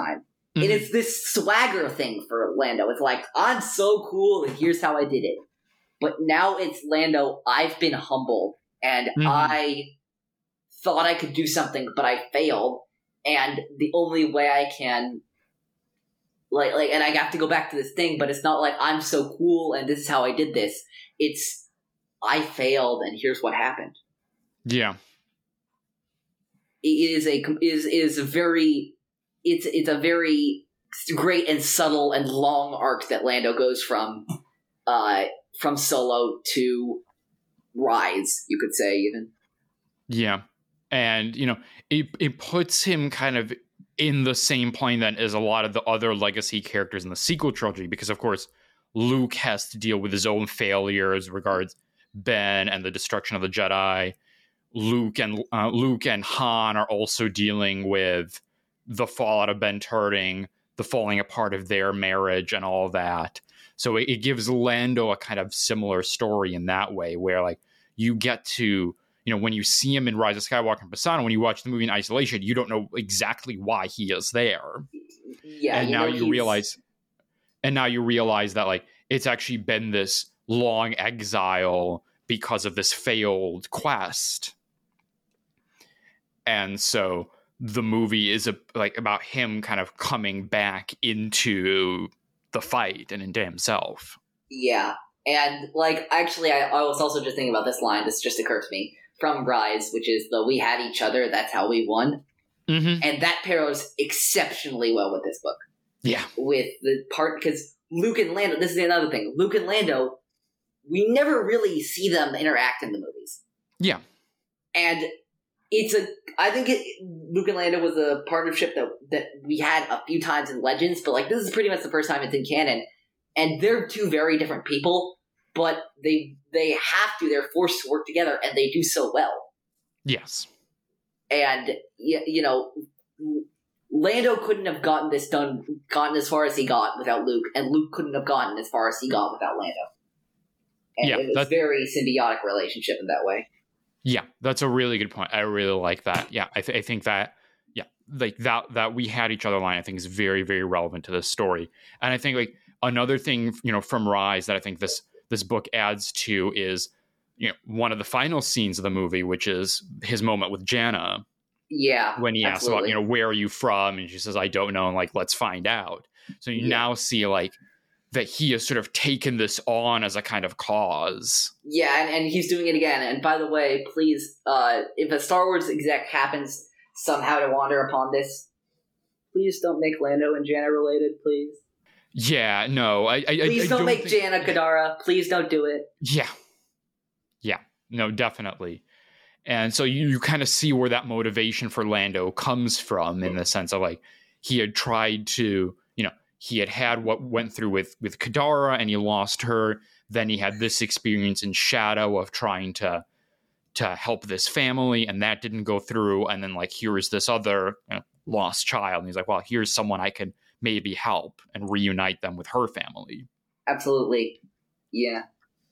Mm-hmm. And it's this swagger thing for Lando. It's like, I'm so cool, and here's how I did it. But now it's Lando, I've been humbled, and mm-hmm. I thought I could do something, but I failed, and the only way I can, like, like, and I have to go back to this thing, but it's not like I'm so cool, and this is how I did this. It's, I failed, and here's what happened. Yeah. It is a, is, is a very... It's it's a very great and subtle and long arc that Lando goes from uh, from Solo to Rise, you could say, even. Yeah. And, you know, it it puts him kind of in the same plane that as a lot of the other legacy characters in the sequel trilogy, because, of course, Luke has to deal with his own failures regards Ben and the destruction of the Jedi. Luke and uh, Luke and Han are also dealing with the fallout of Ben turning, the falling apart of their marriage and all that. So it, it gives Lando a kind of similar story in that way, where like you get to, you know, when you see him in Rise of Skywalker and Persona, when you watch the movie in isolation, you don't know exactly why he is there. Yeah. And you now know, you he's... realize, and now you realize that like, it's actually been this long exile because of this failed quest. And so the movie is a, like about him kind of coming back into the fight and into himself. Yeah. And like, actually, I, I was also just thinking about this line. This just occurred to me from Rise, which is the, we had each other. That's how we won. Mm-hmm. And that pairs exceptionally well with this book. Yeah. With the part, because Luke and Lando, this is another thing. Luke and Lando, we never really see them interact in the movies. Yeah. And it's a, I think it, Luke and Lando was a partnership that that we had a few times in Legends, but like this is pretty much the first time it's in canon. And they're two very different people, but they they have to, they're forced to work together, and they do so well. Yes. And, you know, Lando couldn't have gotten this done, gotten as far as he got without Luke, and Luke couldn't have gotten as far as he got without Lando. And yeah, it was a very symbiotic relationship in that way. Yeah, that's a really good point. I really like that. Yeah, I, th- I think that, yeah, like that, that we had each other line, I think is very, very relevant to this story. And I think like another thing, you know, from Rise that I think this, this book adds to is, you know, one of the final scenes of the movie, which is his moment with Jannah. Yeah. When he asks about, you know, where are you from? And she says, I don't know. And like, let's find out. So you yeah. now see like, that he has sort of taken this on as a kind of cause. Yeah, and, and he's doing it again. And by the way, please, uh, if a Star Wars exec happens somehow to wander upon this, please don't make Lando and Jannah related, please. Yeah, no. I, I, please I, I don't, don't make think... Jannah Kadara. Please don't do it. Yeah. Yeah, no, definitely. And so you, you kind of see where that motivation for Lando comes from in the sense of like, he had tried to, you know, he had had what went through with, with Kadara and he lost her. Then he had this experience in Shadow of trying to to help this family, and that didn't go through. And then like, here is this other you know, lost child. And he's like, well, here's someone I can maybe help and reunite them with her family. Absolutely. Yeah.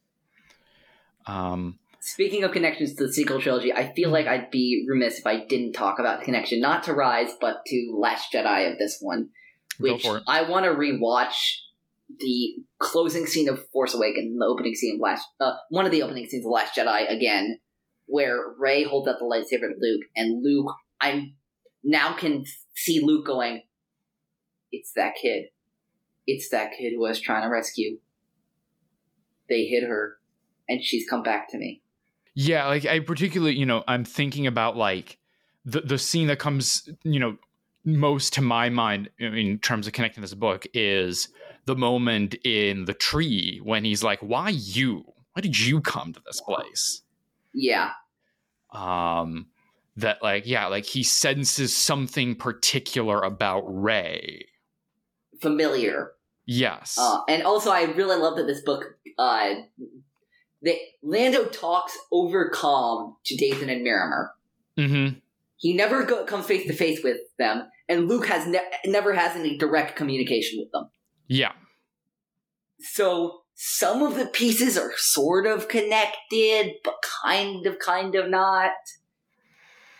Um, Speaking of connections to the sequel trilogy, I feel like I'd be remiss if I didn't talk about the connection, not to Rise, but to Last Jedi of this one. Which I want to rewatch the closing scene of Force Awakens, the opening scene of Last, uh, one of the opening scenes of Last Jedi again, where Rey holds up the lightsaber to Luke, and Luke, I now can see Luke going, "It's that kid, it's that kid who I was trying to rescue. They hid her, and she's come back to me." Yeah, like I particularly, you know, I'm thinking about like the the scene that comes, you know. most to my mind in terms of connecting this book is the moment in the tree when he's like, why you? Why did you come to this place? Yeah. Um, that like, yeah, like he senses something particular about Rey. Familiar. Yes. Uh, and also I really love that this book, uh, that Lando talks over comm to Dathan and Miramar. Mm-hmm. He never go, comes face to face with them, and Luke has ne- never has any direct communication with them. Yeah. So some of the pieces are sort of connected, but kind of, kind of not.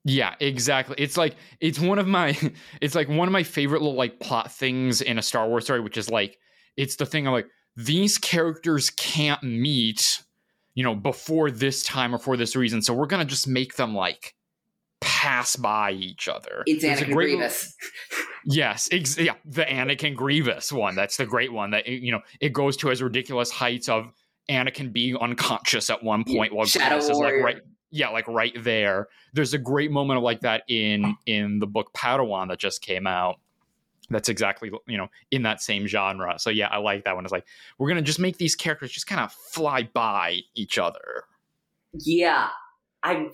Yeah, exactly. It's like it's one of my it's like one of my favorite little like plot things in a Star Wars story, which is like it's the thing of like these characters can't meet, you know, before this time or for this reason, so we're gonna just make them like pass by each other. It's There's Anakin a great Grievous. Yes, ex- yeah, the Anakin Grievous one. That's the great one that you know it goes to as ridiculous heights of Anakin being unconscious at one point while Shadow Grievous is like Warrior. right. Yeah, like right there. There's a great moment like that in in the book Padawan that just came out. That's exactly, you know, in that same genre. So yeah, I like that one. It's like we're gonna just make these characters just kind of fly by each other. Yeah, I,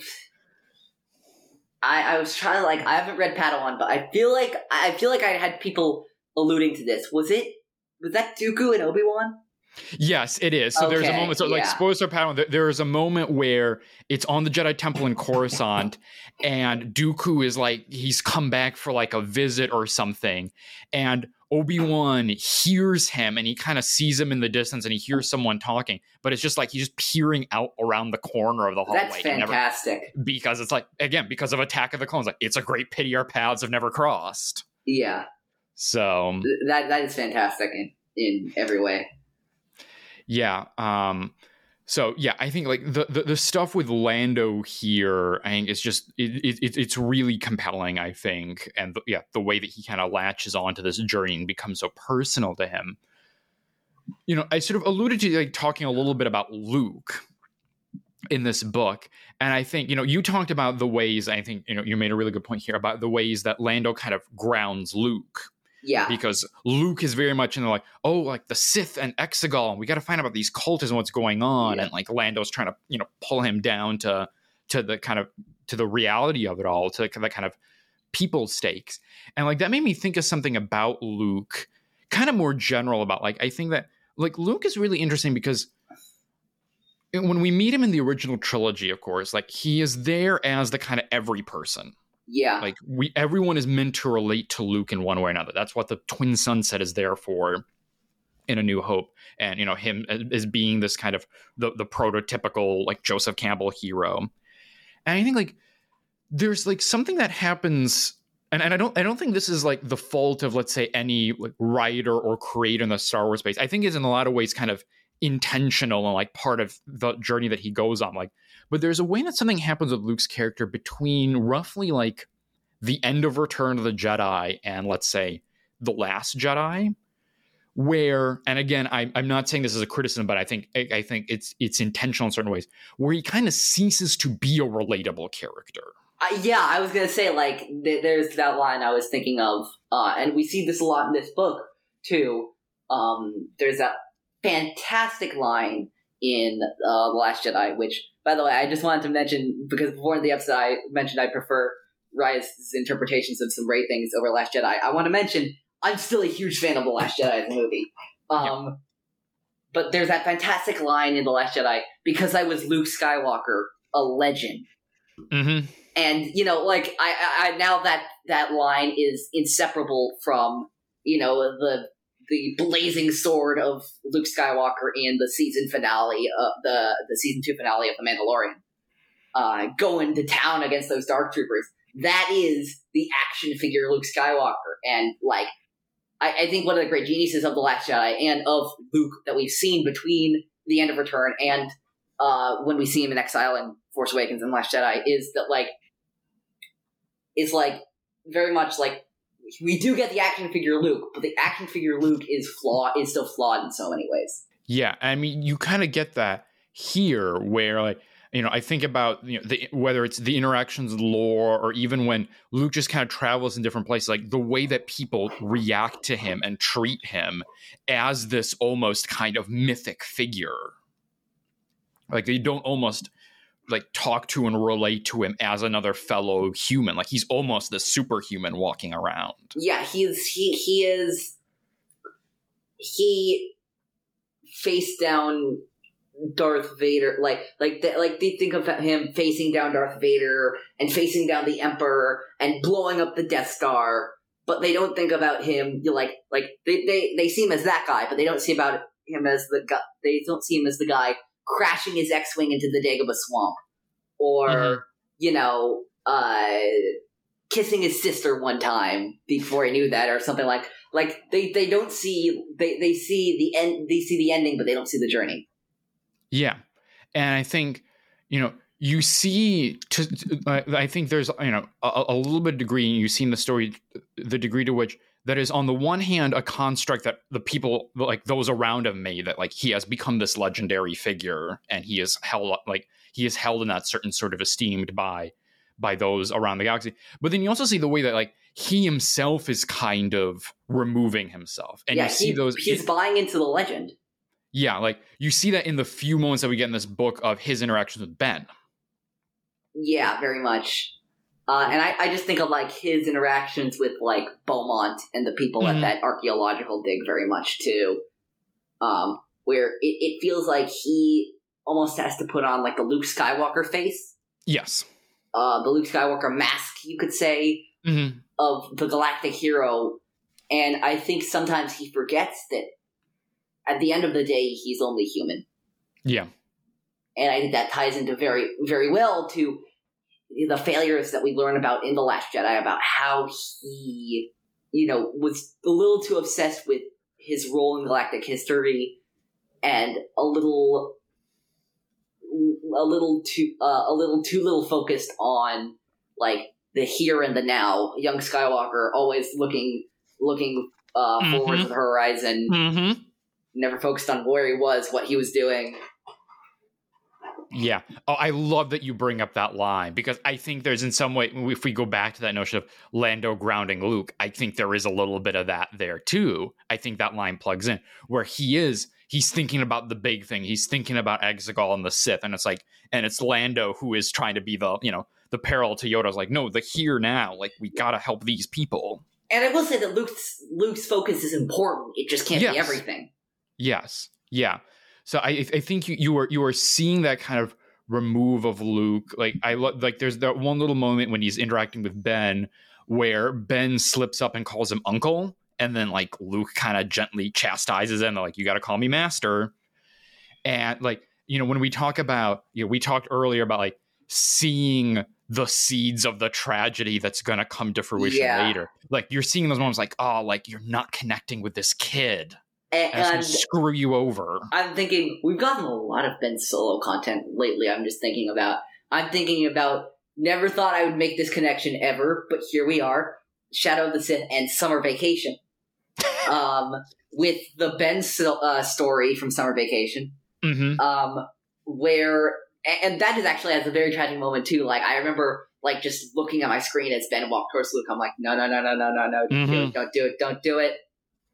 I I was trying to like I haven't read Padawan, but I feel like I feel like I had people alluding to this. Was it was that Dooku and Obi-Wan? Yes, it is. So there's a Okay, moment. So like yeah. spoilers for Padawan. There, there is a moment where it's on the Jedi Temple in Coruscant, and Dooku is like he's come back for like a visit or something, and Obi-Wan hears him, and he kind of sees him in the distance, and he hears someone talking, but it's just like he's just peering out around the corner of the hallway. That's and never- fantastic. because it's like again because of Attack of the Clones. Like it's a great pity our paths have never crossed. Yeah, So th- that that is fantastic in in every way. Yeah. Um, so yeah, I think like the, the, the stuff with Lando here, I think is just, it, it, it's really compelling, I think. And the, yeah, the way that he kind of latches onto this journey and becomes so personal to him. You know, I sort of alluded to like talking a little bit about Luke in this book. And I think, you know, you talked about the ways, I think, you know, you made a really good point here about the ways that Lando kind of grounds Luke. Yeah, Because Luke is very much in the like, oh, like the Sith and Exegol, and we got to find out about these cultists and what's going on, Yeah. and like Lando's trying to, you know, pull him down to to the kind of to the reality of it all, to the kind of people stakes, and like that made me think of something about Luke, kind of more general about like I think that like Luke is really interesting because when we meet him in the original trilogy, of course, like he is there as the kind of every person. yeah, Like we, everyone is meant to relate to Luke in one way or another. That's what the Twin Sunset is there for in A New Hope. And, you know, him as, as being this kind of the, the prototypical like Joseph Campbell hero. And I think like there's like something that happens. And, and I don't, I don't think this is like the fault of, let's say, any like writer or creator in the Star Wars space. I think it's in a lot of ways kind of intentional and like part of the journey that he goes on. Like, but there's a way that something happens with Luke's character between roughly like the end of Return of the Jedi and let's say The Last Jedi, where, and again, I, I'm not saying this as a criticism, but I think I, I think it's it's intentional in certain ways, where he kind of ceases to be a relatable character. Uh, yeah, I was gonna say like th- there's that line I was thinking of, uh, and we see this a lot in this book too. Um, there's that fantastic line in uh, The Last Jedi, which, by the way, I just wanted to mention because before the episode I mentioned I prefer Rice's interpretations of some great things over Last Jedi. I want to mention I'm still a huge fan of The Last Jedi as a movie. Um, yep. But there's that fantastic line in The Last Jedi, because I was Luke Skywalker, a legend. Mm-hmm. And, you know, like, I, I now that that line is inseparable from, you know, the the blazing sword of Luke Skywalker in the season finale, uh, the, the season two finale of The Mandalorian, uh, going to town against those Dark Troopers. That is the action figure Luke Skywalker. And, like, I, I think one of the great geniuses of The Last Jedi and of Luke that we've seen between the end of Return and uh, when we see him in exile in Force Awakens and Last Jedi is that, like, it's, like, very much, like, we do get the action figure Luke, but the action figure Luke is flawed, is still flawed in so many ways. Yeah, I mean, you kind of get that here where, like, you know, I think about, you know, the, whether it's the interactions with lore or even when Luke just kind of travels in different places, like the way that people react to him and treat him as this almost kind of mythic figure. Like they don't almost like talk to and relate to him as another fellow human. Like he's almost the superhuman walking around. Yeah, he is, he, he is, he faced down Darth Vader, like like the, like they think of him facing down Darth Vader and facing down the Emperor and blowing up the Death Star, but they don't think about him like like they they, they see him as that guy, but they don't see about him as the guy. They don't see him as the guy crashing his X-wing into the Dagobah swamp, or mm-hmm. you know, uh, kissing his sister one time before he knew that, or something like like they, they don't see they, they see the end they see the ending, but they don't see the journey. Yeah, and I think you know you see. To, I think there's you know a, a little bit of degree. You see in the story the degree to which that is on the one hand a construct that the people like those around him made, that like he has become this legendary figure and he is held like he is held in that certain sort of esteemed by by those around the galaxy. But then you also see the way that like he himself is kind of removing himself, and yeah, you see he, those he's buying into the legend. Yeah, like you see that in the few moments that we get in this book of his interactions with Ben. Yeah, very much. Uh, and I, I just think of like his interactions with like Beaumont and the people mm-hmm. at that archaeological dig very much too, um, where it, it feels like he almost has to put on like the Luke Skywalker face. Yes, uh, the Luke Skywalker mask, you could say, mm-hmm. of the galactic hero, and I think sometimes he forgets that at the end of the day he's only human. Yeah, and I think that ties into very very well to the failures that we learn about in The Last Jedi, about how he, you know, was a little too obsessed with his role in galactic history and a little, a little too, uh, a little too little focused on like the here and the now. Young Skywalker always looking, looking uh, mm-hmm. forward to the horizon, mm-hmm. never focused on where he was, what he was doing. Yeah. Oh, I love that you bring up that line, because I think there's in some way, if we go back to that notion of Lando grounding Luke, I think there is a little bit of that there too. I think that line plugs in where he is, he's thinking about the big thing. He's thinking about Exegol and the Sith. And it's like, and it's Lando who is trying to be the, you know, the parallel to Yoda's like, no, the here now, like we got to help these people. And I will say that Luke's, Luke's focus is important. It just can't yes. be everything. Yes. Yeah. So I, I think you, you are you are seeing that kind of remove of Luke. Like I like there's that one little moment when he's interacting with Ben where Ben slips up and calls him uncle, and then like Luke kind of gently chastises him, like you got to call me master. And like you know when we talk about you know we talked earlier about like seeing the seeds of the tragedy that's going to come to fruition yeah. later. Like you're seeing those moments like oh like you're not connecting with this kid. And, and and screw you over. I'm thinking we've gotten a lot of Ben Solo content lately. I'm just thinking about. I'm thinking about. Never thought I would make this connection ever, but here we are. Shadow of the Sith and Summer Vacation, um, with the Ben uh, story from Summer Vacation, mm-hmm. um, where and that is actually has a very tragic moment too. Like I remember, like just looking at my screen as Ben walked towards Luke. I'm like, no, no, no, no, no, no, no, mm-hmm. do it, don't do it, don't do it.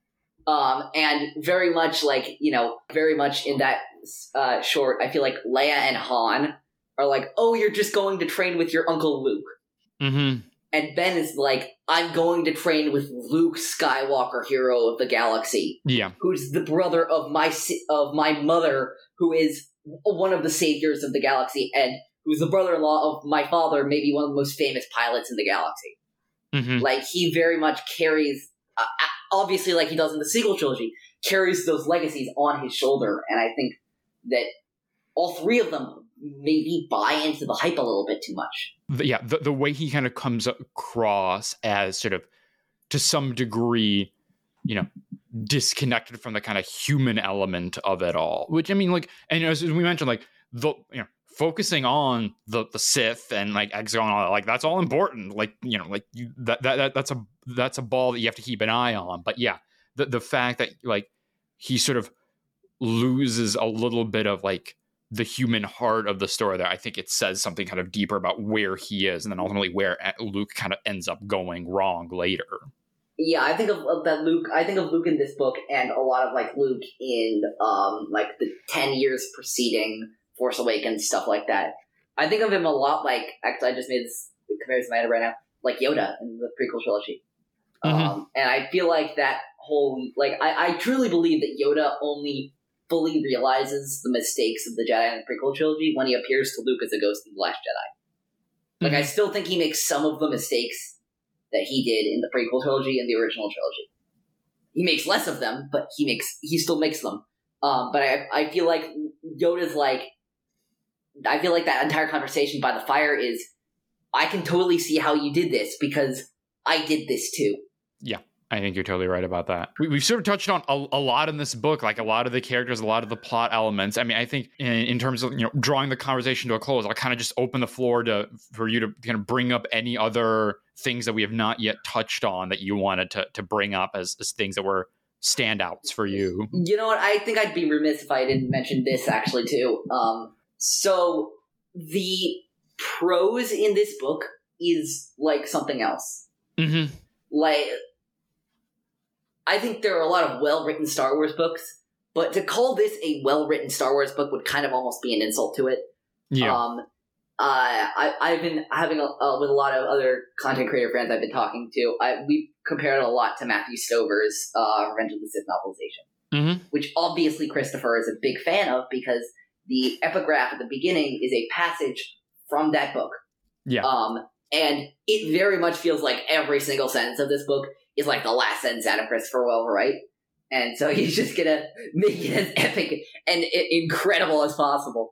Um, and very much like, you know, very much in that uh, short, I feel like Leia and Han are like, oh, you're just going to train with your Uncle Luke. Mm-hmm. And Ben is like, I'm going to train with Luke Skywalker, hero of the galaxy. Yeah. Who's the brother of my of my mother, who is one of the saviors of the galaxy, and who's the brother-in-law of my father, maybe one of the most famous pilots in the galaxy. Mm-hmm. Like, he very much carries... Uh, obviously, like he does in the sequel trilogy, carries those legacies on his shoulder, and I think that all three of them maybe buy into the hype a little bit too much. The, yeah, the, the way he kind of comes across as sort of, to some degree, you know, disconnected from the kind of human element of it all. Which, I mean, like, and as we mentioned, like, the, you know, focusing on the, the Sith and like Exegol and all that, like that's all important. Like, you know, like you, that, that, that that's a that's a ball that you have to keep an eye on. But yeah, the the fact that like he sort of loses a little bit of like the human heart of the story there, I think it says something kind of deeper about where he is, and then ultimately where Luke kind of ends up going wrong later. Yeah, I think of, of that Luke. I think of Luke in this book, and a lot of like Luke in um like the ten years preceding Force Awakens, stuff like that. I think of him a lot like, actually I just made this comparison in my head right now, like Yoda in the prequel trilogy. Mm-hmm. Um, and I feel like that whole, like, I, I truly believe that Yoda only fully realizes the mistakes of the Jedi in the prequel trilogy when he appears to Luke as a ghost in The Last Jedi. Like, mm-hmm. I still think he makes some of the mistakes that he did in the prequel trilogy and the original trilogy. He makes less of them, but he makes, he still makes them. Um, but I, I feel like Yoda's like, I feel like that entire conversation by the fire is I can totally see how you did this because I did this too. Yeah. I think you're totally right about that. We, we've sort of touched on a, a lot in this book, like a lot of the characters, a lot of the plot elements. I mean, I think in, in terms of, you know, drawing the conversation to a close, I'll kind of just open the floor to for you to kind of bring up any other things that we have not yet touched on that you wanted to to bring up as, as things that were standouts for you. You know what? I think I'd be remiss if I didn't mention this actually too. Um, so the prose in this book is like something else. Mm-hmm. Like, I think there are a lot of well-written Star Wars books, but to call this a well-written Star Wars book would kind of almost be an insult to it. Yeah. Um, uh, I, I've been having, a, uh, with a lot of other content creator friends I've been talking to, I, we compared it a lot to Matthew Stover's uh, Revenge of the Sith novelization, mm-hmm. which obviously Christopher is a big fan of because the epigraph at the beginning is a passage from that book. Yeah. Um, and it very much feels like every single sentence of this book is like the last sentence Adam Christopher will ever write. And so he's just gonna make it as epic and incredible as possible.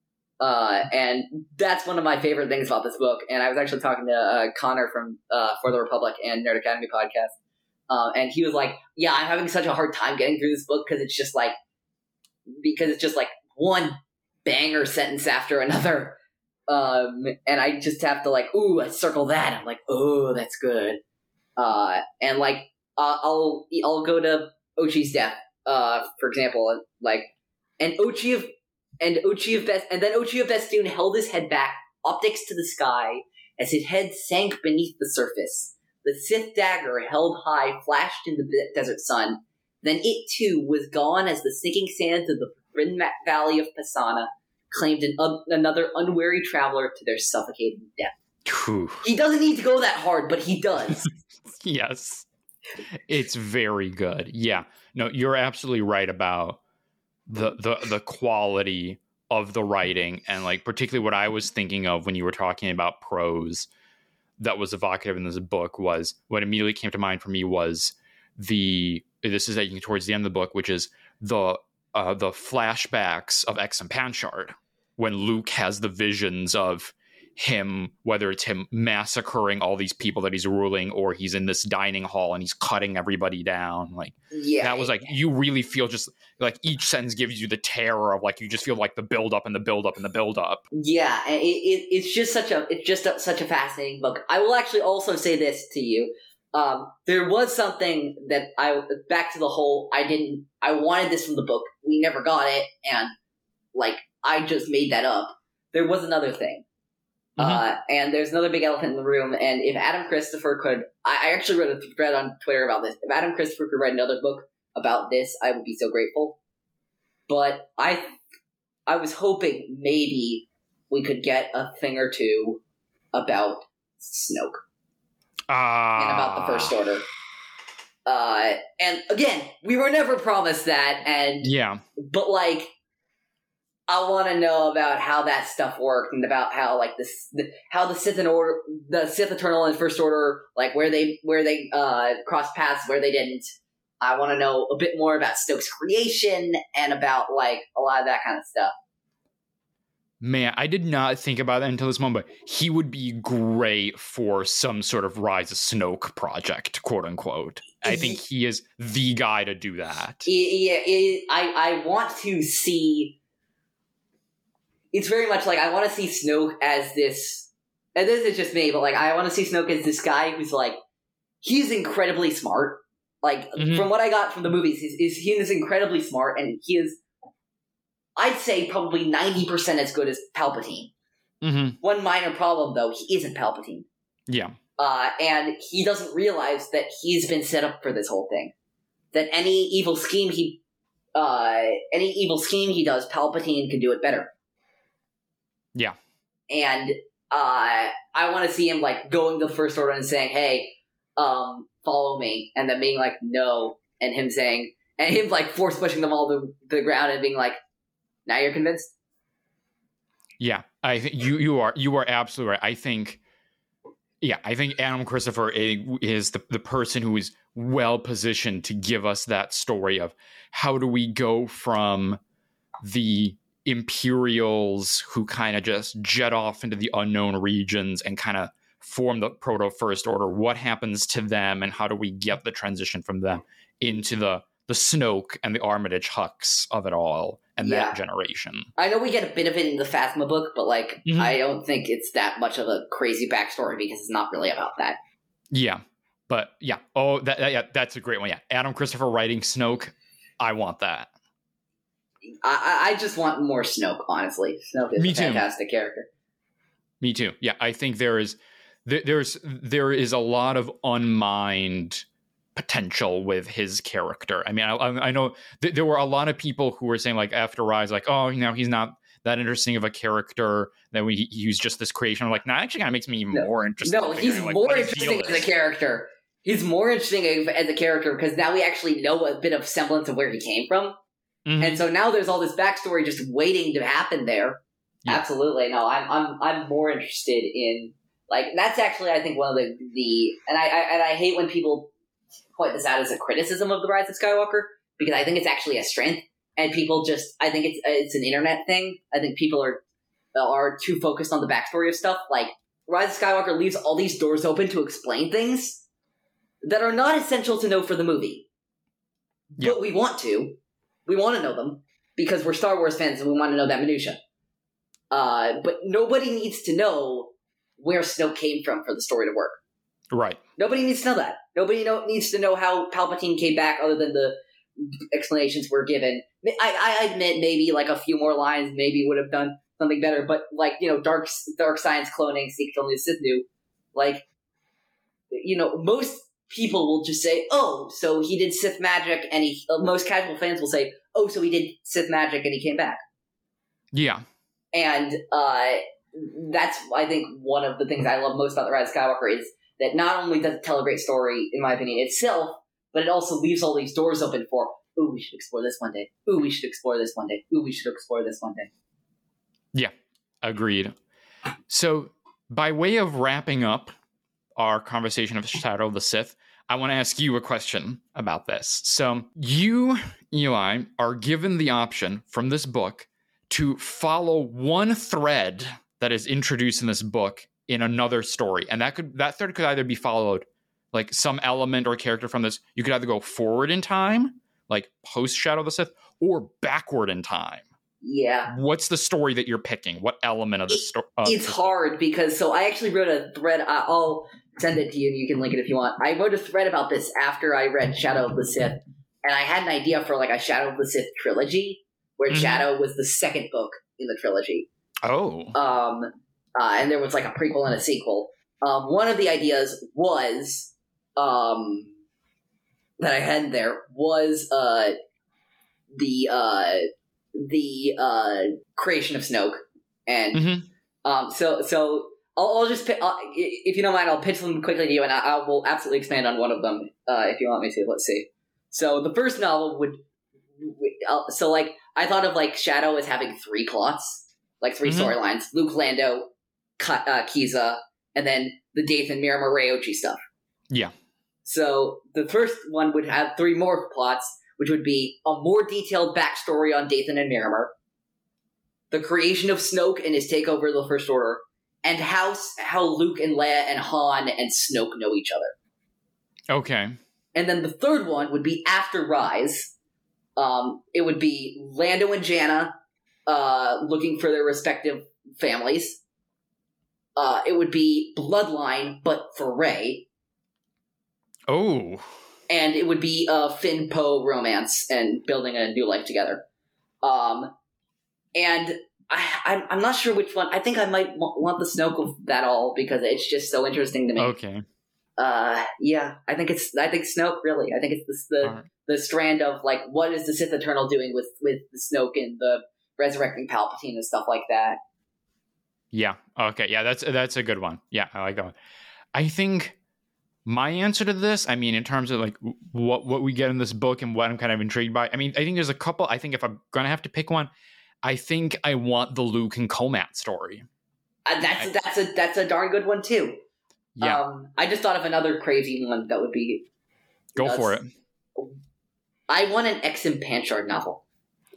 Uh, and that's one of my favorite things about this book. And I was actually talking to uh, Connor from uh, For the Republic and Nerd Academy podcast. Uh, and he was like, yeah, I'm having such a hard time getting through this book because it's just like, because it's just like one banger sentence after another. Um, and I just have to like, ooh, I circle that. I'm like, oh, that's good. Uh, and like, uh, I'll, I'll go to Ochi's death, uh, for example, like, and Ochi of, and Ochi of Best, and then Ochi of Bestoon held his head back, optics to the sky, as his head sank beneath the surface. The Sith dagger held high flashed in the desert sun. Then it too was gone as the sinking sands of the Rin Valley of Pasana claimed an, uh, another unwary traveler to their suffocating death. Whew. He doesn't need to go that hard, but he does. Yes. It's very good. Yeah. No, you're absolutely right about the the the quality of the writing, and like particularly what I was thinking of when you were talking about prose that was evocative in this book was what immediately came to mind for me was the this is like towards the end of the book, which is the uh, the flashbacks of Exum Panchard when Luke has the visions of him, whether it's him massacring all these people that he's ruling or he's in this dining hall and he's cutting everybody down. Like, yeah, that was like, you really feel just like each sentence gives you the terror of like, you just feel like the build up and the build up and the build up. Yeah. It, it, it's just such a, it's just a, such a fascinating book. I will actually also say this to you. Um, there was something that I, back to the whole, I didn't, I wanted this from the book. We never got it. And like, I just made that up. There was another thing. Mm-hmm. Uh, and there's another big elephant in the room, and if Adam Christopher could, I, I actually wrote a thread on Twitter about this. If Adam Christopher could write another book about this, I would be so grateful. But I, I was hoping maybe we could get a thing or two about Snoke uh... and about the First Order. Uh, and again, we were never promised that, and yeah, but like. I want to know about how that stuff worked and about how like this, the, how the Sith and Order, the Sith Eternal and First Order, like where they where they uh, crossed paths, where they didn't. I want to know a bit more about Snoke's creation and about like a lot of that kind of stuff. Man, I did not think about that until this moment. He would be great for some sort of Rise of Snoke project, quote unquote. I think he is the guy to do that. Yeah, it, I I want to see. It's very much like I want to see Snoke as this, and this is just me, but like I want to see Snoke as this guy who's like, he's incredibly smart. Like mm-hmm. from what I got from the movies, he's, is he is incredibly smart, and he is, I'd say, probably ninety percent as good as Palpatine. Mm-hmm. One minor problem though, he isn't Palpatine. Yeah, uh, and he doesn't realize that he's been set up for this whole thing. That any evil scheme he, uh, any evil scheme he does, Palpatine can do it better. Yeah. And uh, I want to see him, like, going to the First Order and saying, hey, um, follow me. And then being like, no. And him saying, and him, like, force pushing them all to the ground and being like, now you're convinced? Yeah. I think you, you are, you are absolutely right. I think, yeah, I think Adam Christopher is the, the person who is well positioned to give us that story of how do we go from the Imperials who kind of just jet off into the unknown regions and kind of form the proto First Order. What happens to them, and how do we get the transition from them into the the Snoke and the Armitage Hux of it all and Yeah. that generation? I know we get a bit of it in the Phasma book, but like Mhm. I don't think it's that much of a crazy backstory because it's not really about that. Yeah, but yeah. Oh, that, that yeah, that's a great one. Yeah, Adam Christopher writing Snoke. I want that. I, I I just want more Snoke, honestly. Snoke is Me a too. fantastic character. Me too. Yeah, I think there is there, there's there is a lot of unmined potential with his character. I mean, I, I know th- there were a lot of people who were saying like after Rise, like, oh, you know, he's not that interesting of a character. That we use just this creation. I'm like, no, actually, kind of makes me even No. more interested. No, in he's figuring, like, more what his interesting deal as a is. character. He's more interesting as a character because now we actually know a bit of semblance of where he came from. Mhm. And so now there's all this backstory just waiting to happen there. Yeah. Absolutely. No, I'm I'm I'm more interested in like that's actually I think one of the the and I, I and I hate when people point this out as a criticism of the Rise of Skywalker because I think it's actually a strength and people just I think it's it's an internet thing. I think people are are too focused on the backstory of stuff. Like Rise of Skywalker leaves all these doors open to explain things that are not essential to know for the movie. Yeah. But we want to. We want to know them because we're Star Wars fans and we want to know that minutia. Uh, but nobody needs to know where Snoke came from for the story to work. Right. Nobody needs to know that. Nobody know, needs to know how Palpatine came back other than the explanations were given. I, I admit maybe like a few more lines maybe would have done something better, but like, you know, dark dark science cloning, Secret only the Sith knew. Like, you know, most people will just say, oh, so he did Sith magic, and he, uh, most casual fans will say, oh, so he did Sith magic and he came back. Yeah. And uh, that's, I think, one of the things I love most about The Rise of Skywalker is that not only does it tell a great story, in my opinion, itself, but it also leaves all these doors open for, ooh, we should explore this one day. Ooh, we should explore this one day. Ooh, we should explore this one day. Yeah. Agreed. So, by way of wrapping up our conversation of Shadow of the Sith, I want to ask you a question about this. So, you, Eli, are given the option from this book to follow one thread that is introduced in this book in another story. And that could that thread could either be followed, like some element or character from this. You could either go forward in time, like post Shadow of the Sith, or backward in time. Yeah. What's the story that you're picking? What element of the story? It's hard because, so I actually wrote a thread. uh, I'll send it to you and you can link it if you want. I wrote a thread about this after I read Shadow of the Sith, and I had an idea for like a Shadow of the Sith trilogy, where Mhm. Shadow was the second book in the trilogy. Oh. Um, uh, and there was like a prequel and a sequel. Um, one of the ideas was, um, that I had in there was, uh, the, uh, the, uh, creation of Snoke. And, Mhm. um, so, so I'll, I'll just, pi- I'll, if you don't mind, I'll pitch them quickly to you and I, I will absolutely expand on one of them, uh, if you want me to. Let's see. So the first novel would, uh, so like, I thought of like Shadow as having three plots, like three Mhm. storylines: Luke, Lando, Ka- uh, Kiza, and then the Dathan, Miramar, Ryochi stuff. Yeah. So the first one would have three more plots, which would be a more detailed backstory on Dathan and Miramar, the creation of Snoke and his takeover of the First Order, and how how Luke and Leia and Han and Snoke know each other. Okay. And then the third one would be after Rise. Um, it would be Lando and Janna uh, looking for their respective families. Uh, it would be Bloodline, but for Rey. Oh. And it would be a Finn Poe romance and building a new life together. Um, and I, I'm, I'm not sure which one. I think I might w- want the Snoke of that all because it's just so interesting to me. Okay. Uh, yeah, I think it's. I think Snoke really. I think it's the the, All right. the strand of like what is the Sith Eternal doing with with the Snoke and the resurrecting Palpatine and stuff like that. Yeah. Okay. Yeah, that's that's a good one. Yeah, I like that one. I think my answer to this, I mean, in terms of like what what we get in this book and what I'm kind of intrigued by, I mean, I think there's a couple. I think if I'm gonna have to pick one, I think I want the Luke and Comat story. Uh, that's that's a that's a darn good one too. Yeah. Um, I just thought of another crazy one that would be. Go nuts. for it. I want an Exum Panchard novel.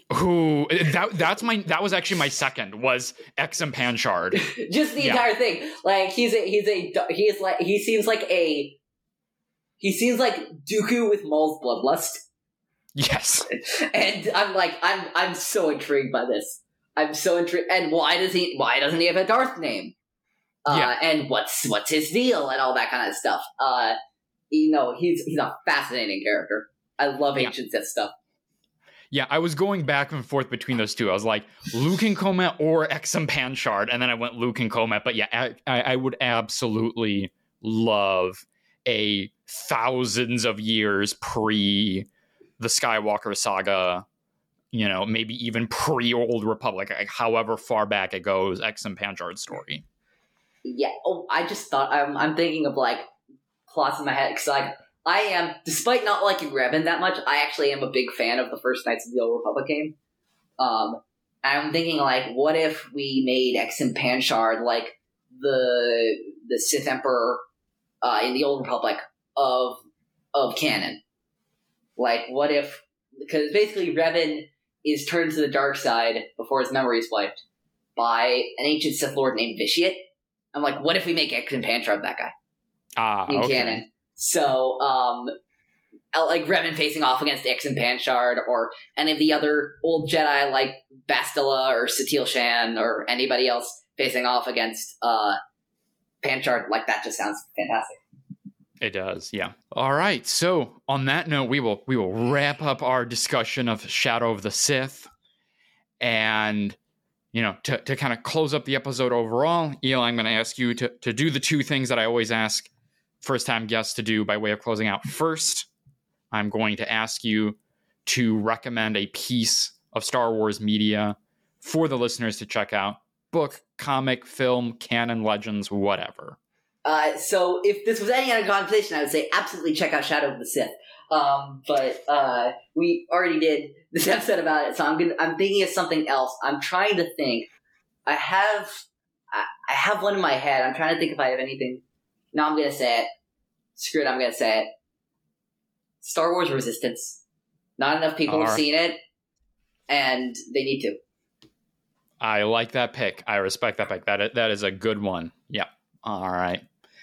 Who that that's my that was actually my second was Exum Panchard. Just the yeah. entire thing. Like he's a he's a he is like he seems like a he seems like Dooku with Maul's bloodlust. Yes. And I'm like I'm I'm so intrigued by this. I'm so intrigued. And why does he why doesn't he have a Darth name? Uh, yeah. And what's what's his deal and all that kind of stuff. Uh, you know, he's he's a fascinating character. I love ancient Sith stuff. Yeah, I was going back and forth between those two. I was like, Luke and Comet or Exum Panchard, and then I went Luke and Comet. But yeah, I, I would absolutely love a thousands of years pre the Skywalker saga, you know, maybe even pre Old Republic, like however far back it goes, Exum Panchard story. Yeah, oh, I just thought, I'm, I'm thinking of like plots in my head, because like, I am, despite not liking Revan that much, I actually am a big fan of the first Knights of the Old Republic game. Um, I'm thinking, like, what if we made Exum Panchard, like, the the Sith Emperor uh, in the Old Republic of of canon? Like, what if, because basically Revan is turned to the dark side before his memory is wiped by an ancient Sith Lord named Vitiate. I'm like, what if we make Exum Panchard that guy? Ah, in okay. canon. So, um, like Revan facing off against Exum Panchard, or any of the other old Jedi like Bastila or Satil Shan, or anybody else facing off against uh, Panchard, like that just sounds fantastic. It does, yeah. All right, so on that note, we will we will wrap up our discussion of Shadow of the Sith, and you know, to to kind of close up the episode overall, Eli, I'm going to ask you to to do the two things that I always ask first-time guests to do by way of closing out. First, I'm going to ask you to recommend a piece of Star Wars media for the listeners to check out. Book, comic, film, canon, legends, whatever. Uh, so if this was any other conversation, I would say absolutely check out Shadow of the Sith. Um, but uh, we already did this episode about it, so I'm gonna, I'm thinking of something else. I'm trying to think. I have I, I have one in my head. I'm trying to think if I have anything. No, I'm going to say it. Screw it, I'm going to say it. Star Wars Resistance. Not enough people All have right. seen it, and they need to. I like that pick. I respect that pick. That That is a good one. Yeah. All right.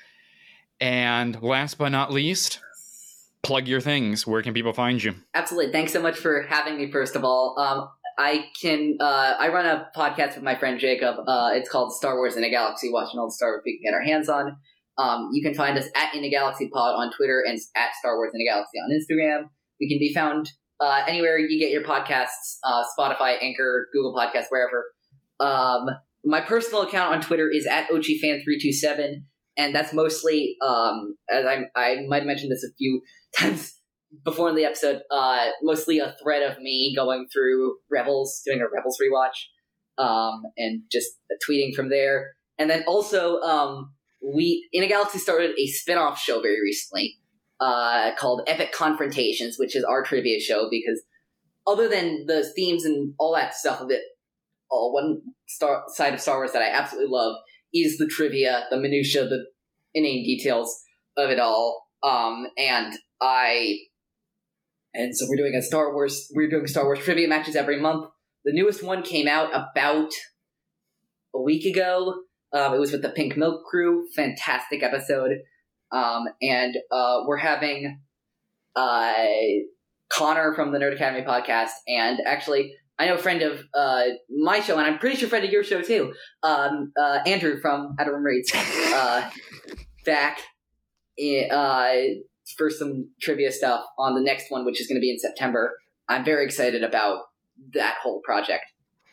And last but not least, plug your things. Where can people find you? Absolutely. Thanks so much for having me, first of all. Um, I can. Uh, I run a podcast with my friend Jacob. Uh, it's called Star Wars in a Galaxy, watching all the Star Wars we can get our hands on. Um, you can find us at In a Galaxy Pod on Twitter and at Star Wars in a Galaxy on Instagram. We can be found uh, anywhere you get your podcasts, uh, Spotify, Anchor, Google Podcasts, wherever. Um, my personal account on Twitter is at O G Fan three two seven, and that's mostly, um, as I, I might have mentioned this a few times before in the episode, uh, mostly a thread of me going through Rebels, doing a Rebels rewatch, um, and just tweeting from there. And then also, um, we, In a Galaxy started a spin-off show very recently, uh, called Epic Confrontations, which is our trivia show, because other than the themes and all that stuff of it, all one star, side of Star Wars that I absolutely love is the trivia, the minutia, the inane details of it all. Um, and I, and so we're doing a Star Wars, we're doing Star Wars trivia matches every month. The newest one came out about a week ago. Um, it was with the Pink Milk Crew. Fantastic episode. Um, and uh, we're having uh, Connor from the Nerd Academy podcast, and actually, I know a friend of uh, my show, and I'm pretty sure a friend of your show too, um, uh, Andrew from Outer Rim Reads, uh, back in, uh, for some trivia stuff on the next one, which is going to be in September. I'm very excited about that whole project.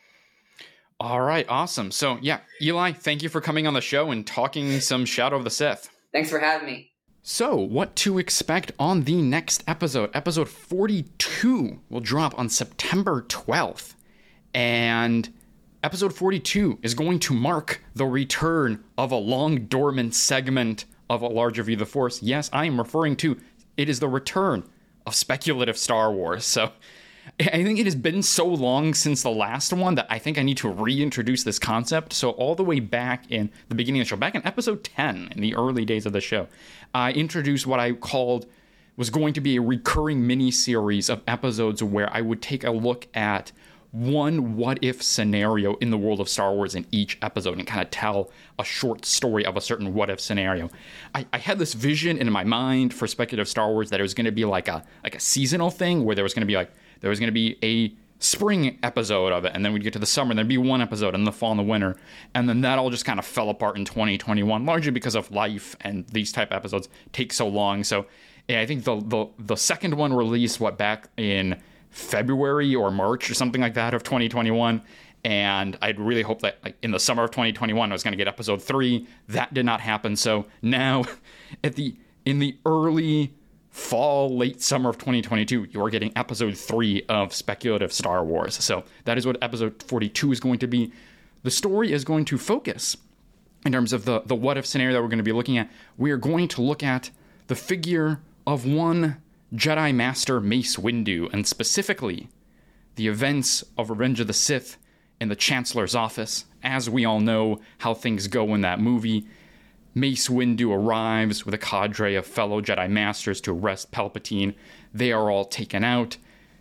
All right, awesome. So, yeah, Eli, thank you for coming on the show and talking some Shadow of the Sith. Thanks for having me. So, what to expect on the next episode? Episode forty-two will drop on September twelfth. And episode forty-two is going to mark the return of a long dormant segment of A Larger View of the Force. Yes, I am referring to, it is the return of speculative Star Wars. So, I think it has been so long since the last one that I think I need to reintroduce this concept. So all the way back in the beginning of the show, back in episode ten, in the early days of the show, I introduced what I called was going to be a recurring mini-series of episodes where I would take a look at one what-if scenario in the world of Star Wars in each episode and kind of tell a short story of a certain what-if scenario. I, I had this vision in my mind for speculative Star Wars that it was going to be like a like a seasonal thing where there was going to be like there was going to be a spring episode of it, and then we'd get to the summer, and there'd be one episode in the fall and the winter, and then that all just kind of fell apart in twenty twenty-one, largely because of life, and these type of episodes take so long. So yeah, I think the the the second one released what back in February or March or something like that of twenty twenty-one, and I'd really hoped that like in the summer of twenty twenty-one I was going to get episode three. That did not happen. So now at the in the early fall, late summer of twenty twenty-two, you're getting episode three of speculative Star Wars. So that is what episode forty-two is going to be. The story is going to focus in terms of the the what if scenario that we're going to be looking at. We are going to look at the figure of one Jedi Master Mace Windu, and specifically the events of Revenge of the Sith in the Chancellor's office. As we all know how things go in that movie, Mace Windu arrives with a cadre of fellow Jedi Masters to arrest Palpatine. They are all taken out.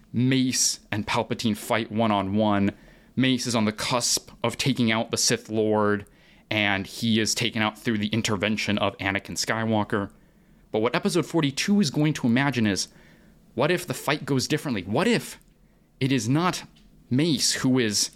Mace and Palpatine fight one-on-one. Mace is on the cusp of taking out the Sith Lord, and he is taken out through the intervention of Anakin Skywalker. But what episode forty-two is going to imagine is, what if the fight goes differently? What if it is not Mace who is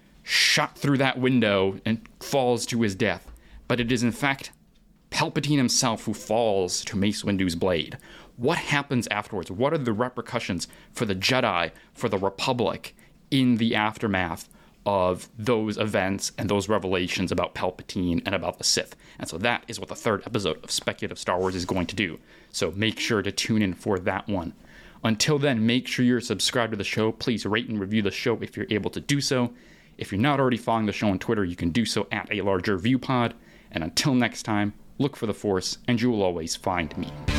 shot through that window and falls to his death, but it is in fact Palpatine himself who falls to Mace Windu's blade? What happens afterwards? What are the repercussions for the Jedi, for the Republic, in the aftermath of those events and those revelations about Palpatine and about the Sith? And so that is what the third episode of Speculative Star Wars is going to do. So make sure to tune in for that one. Until then, make sure you're subscribed to the show. Please rate and review the show if you're able to do so. If you're not already following the show on Twitter, you can do so at A Larger View Pod. And until next time, look for the Force, and you will always find me.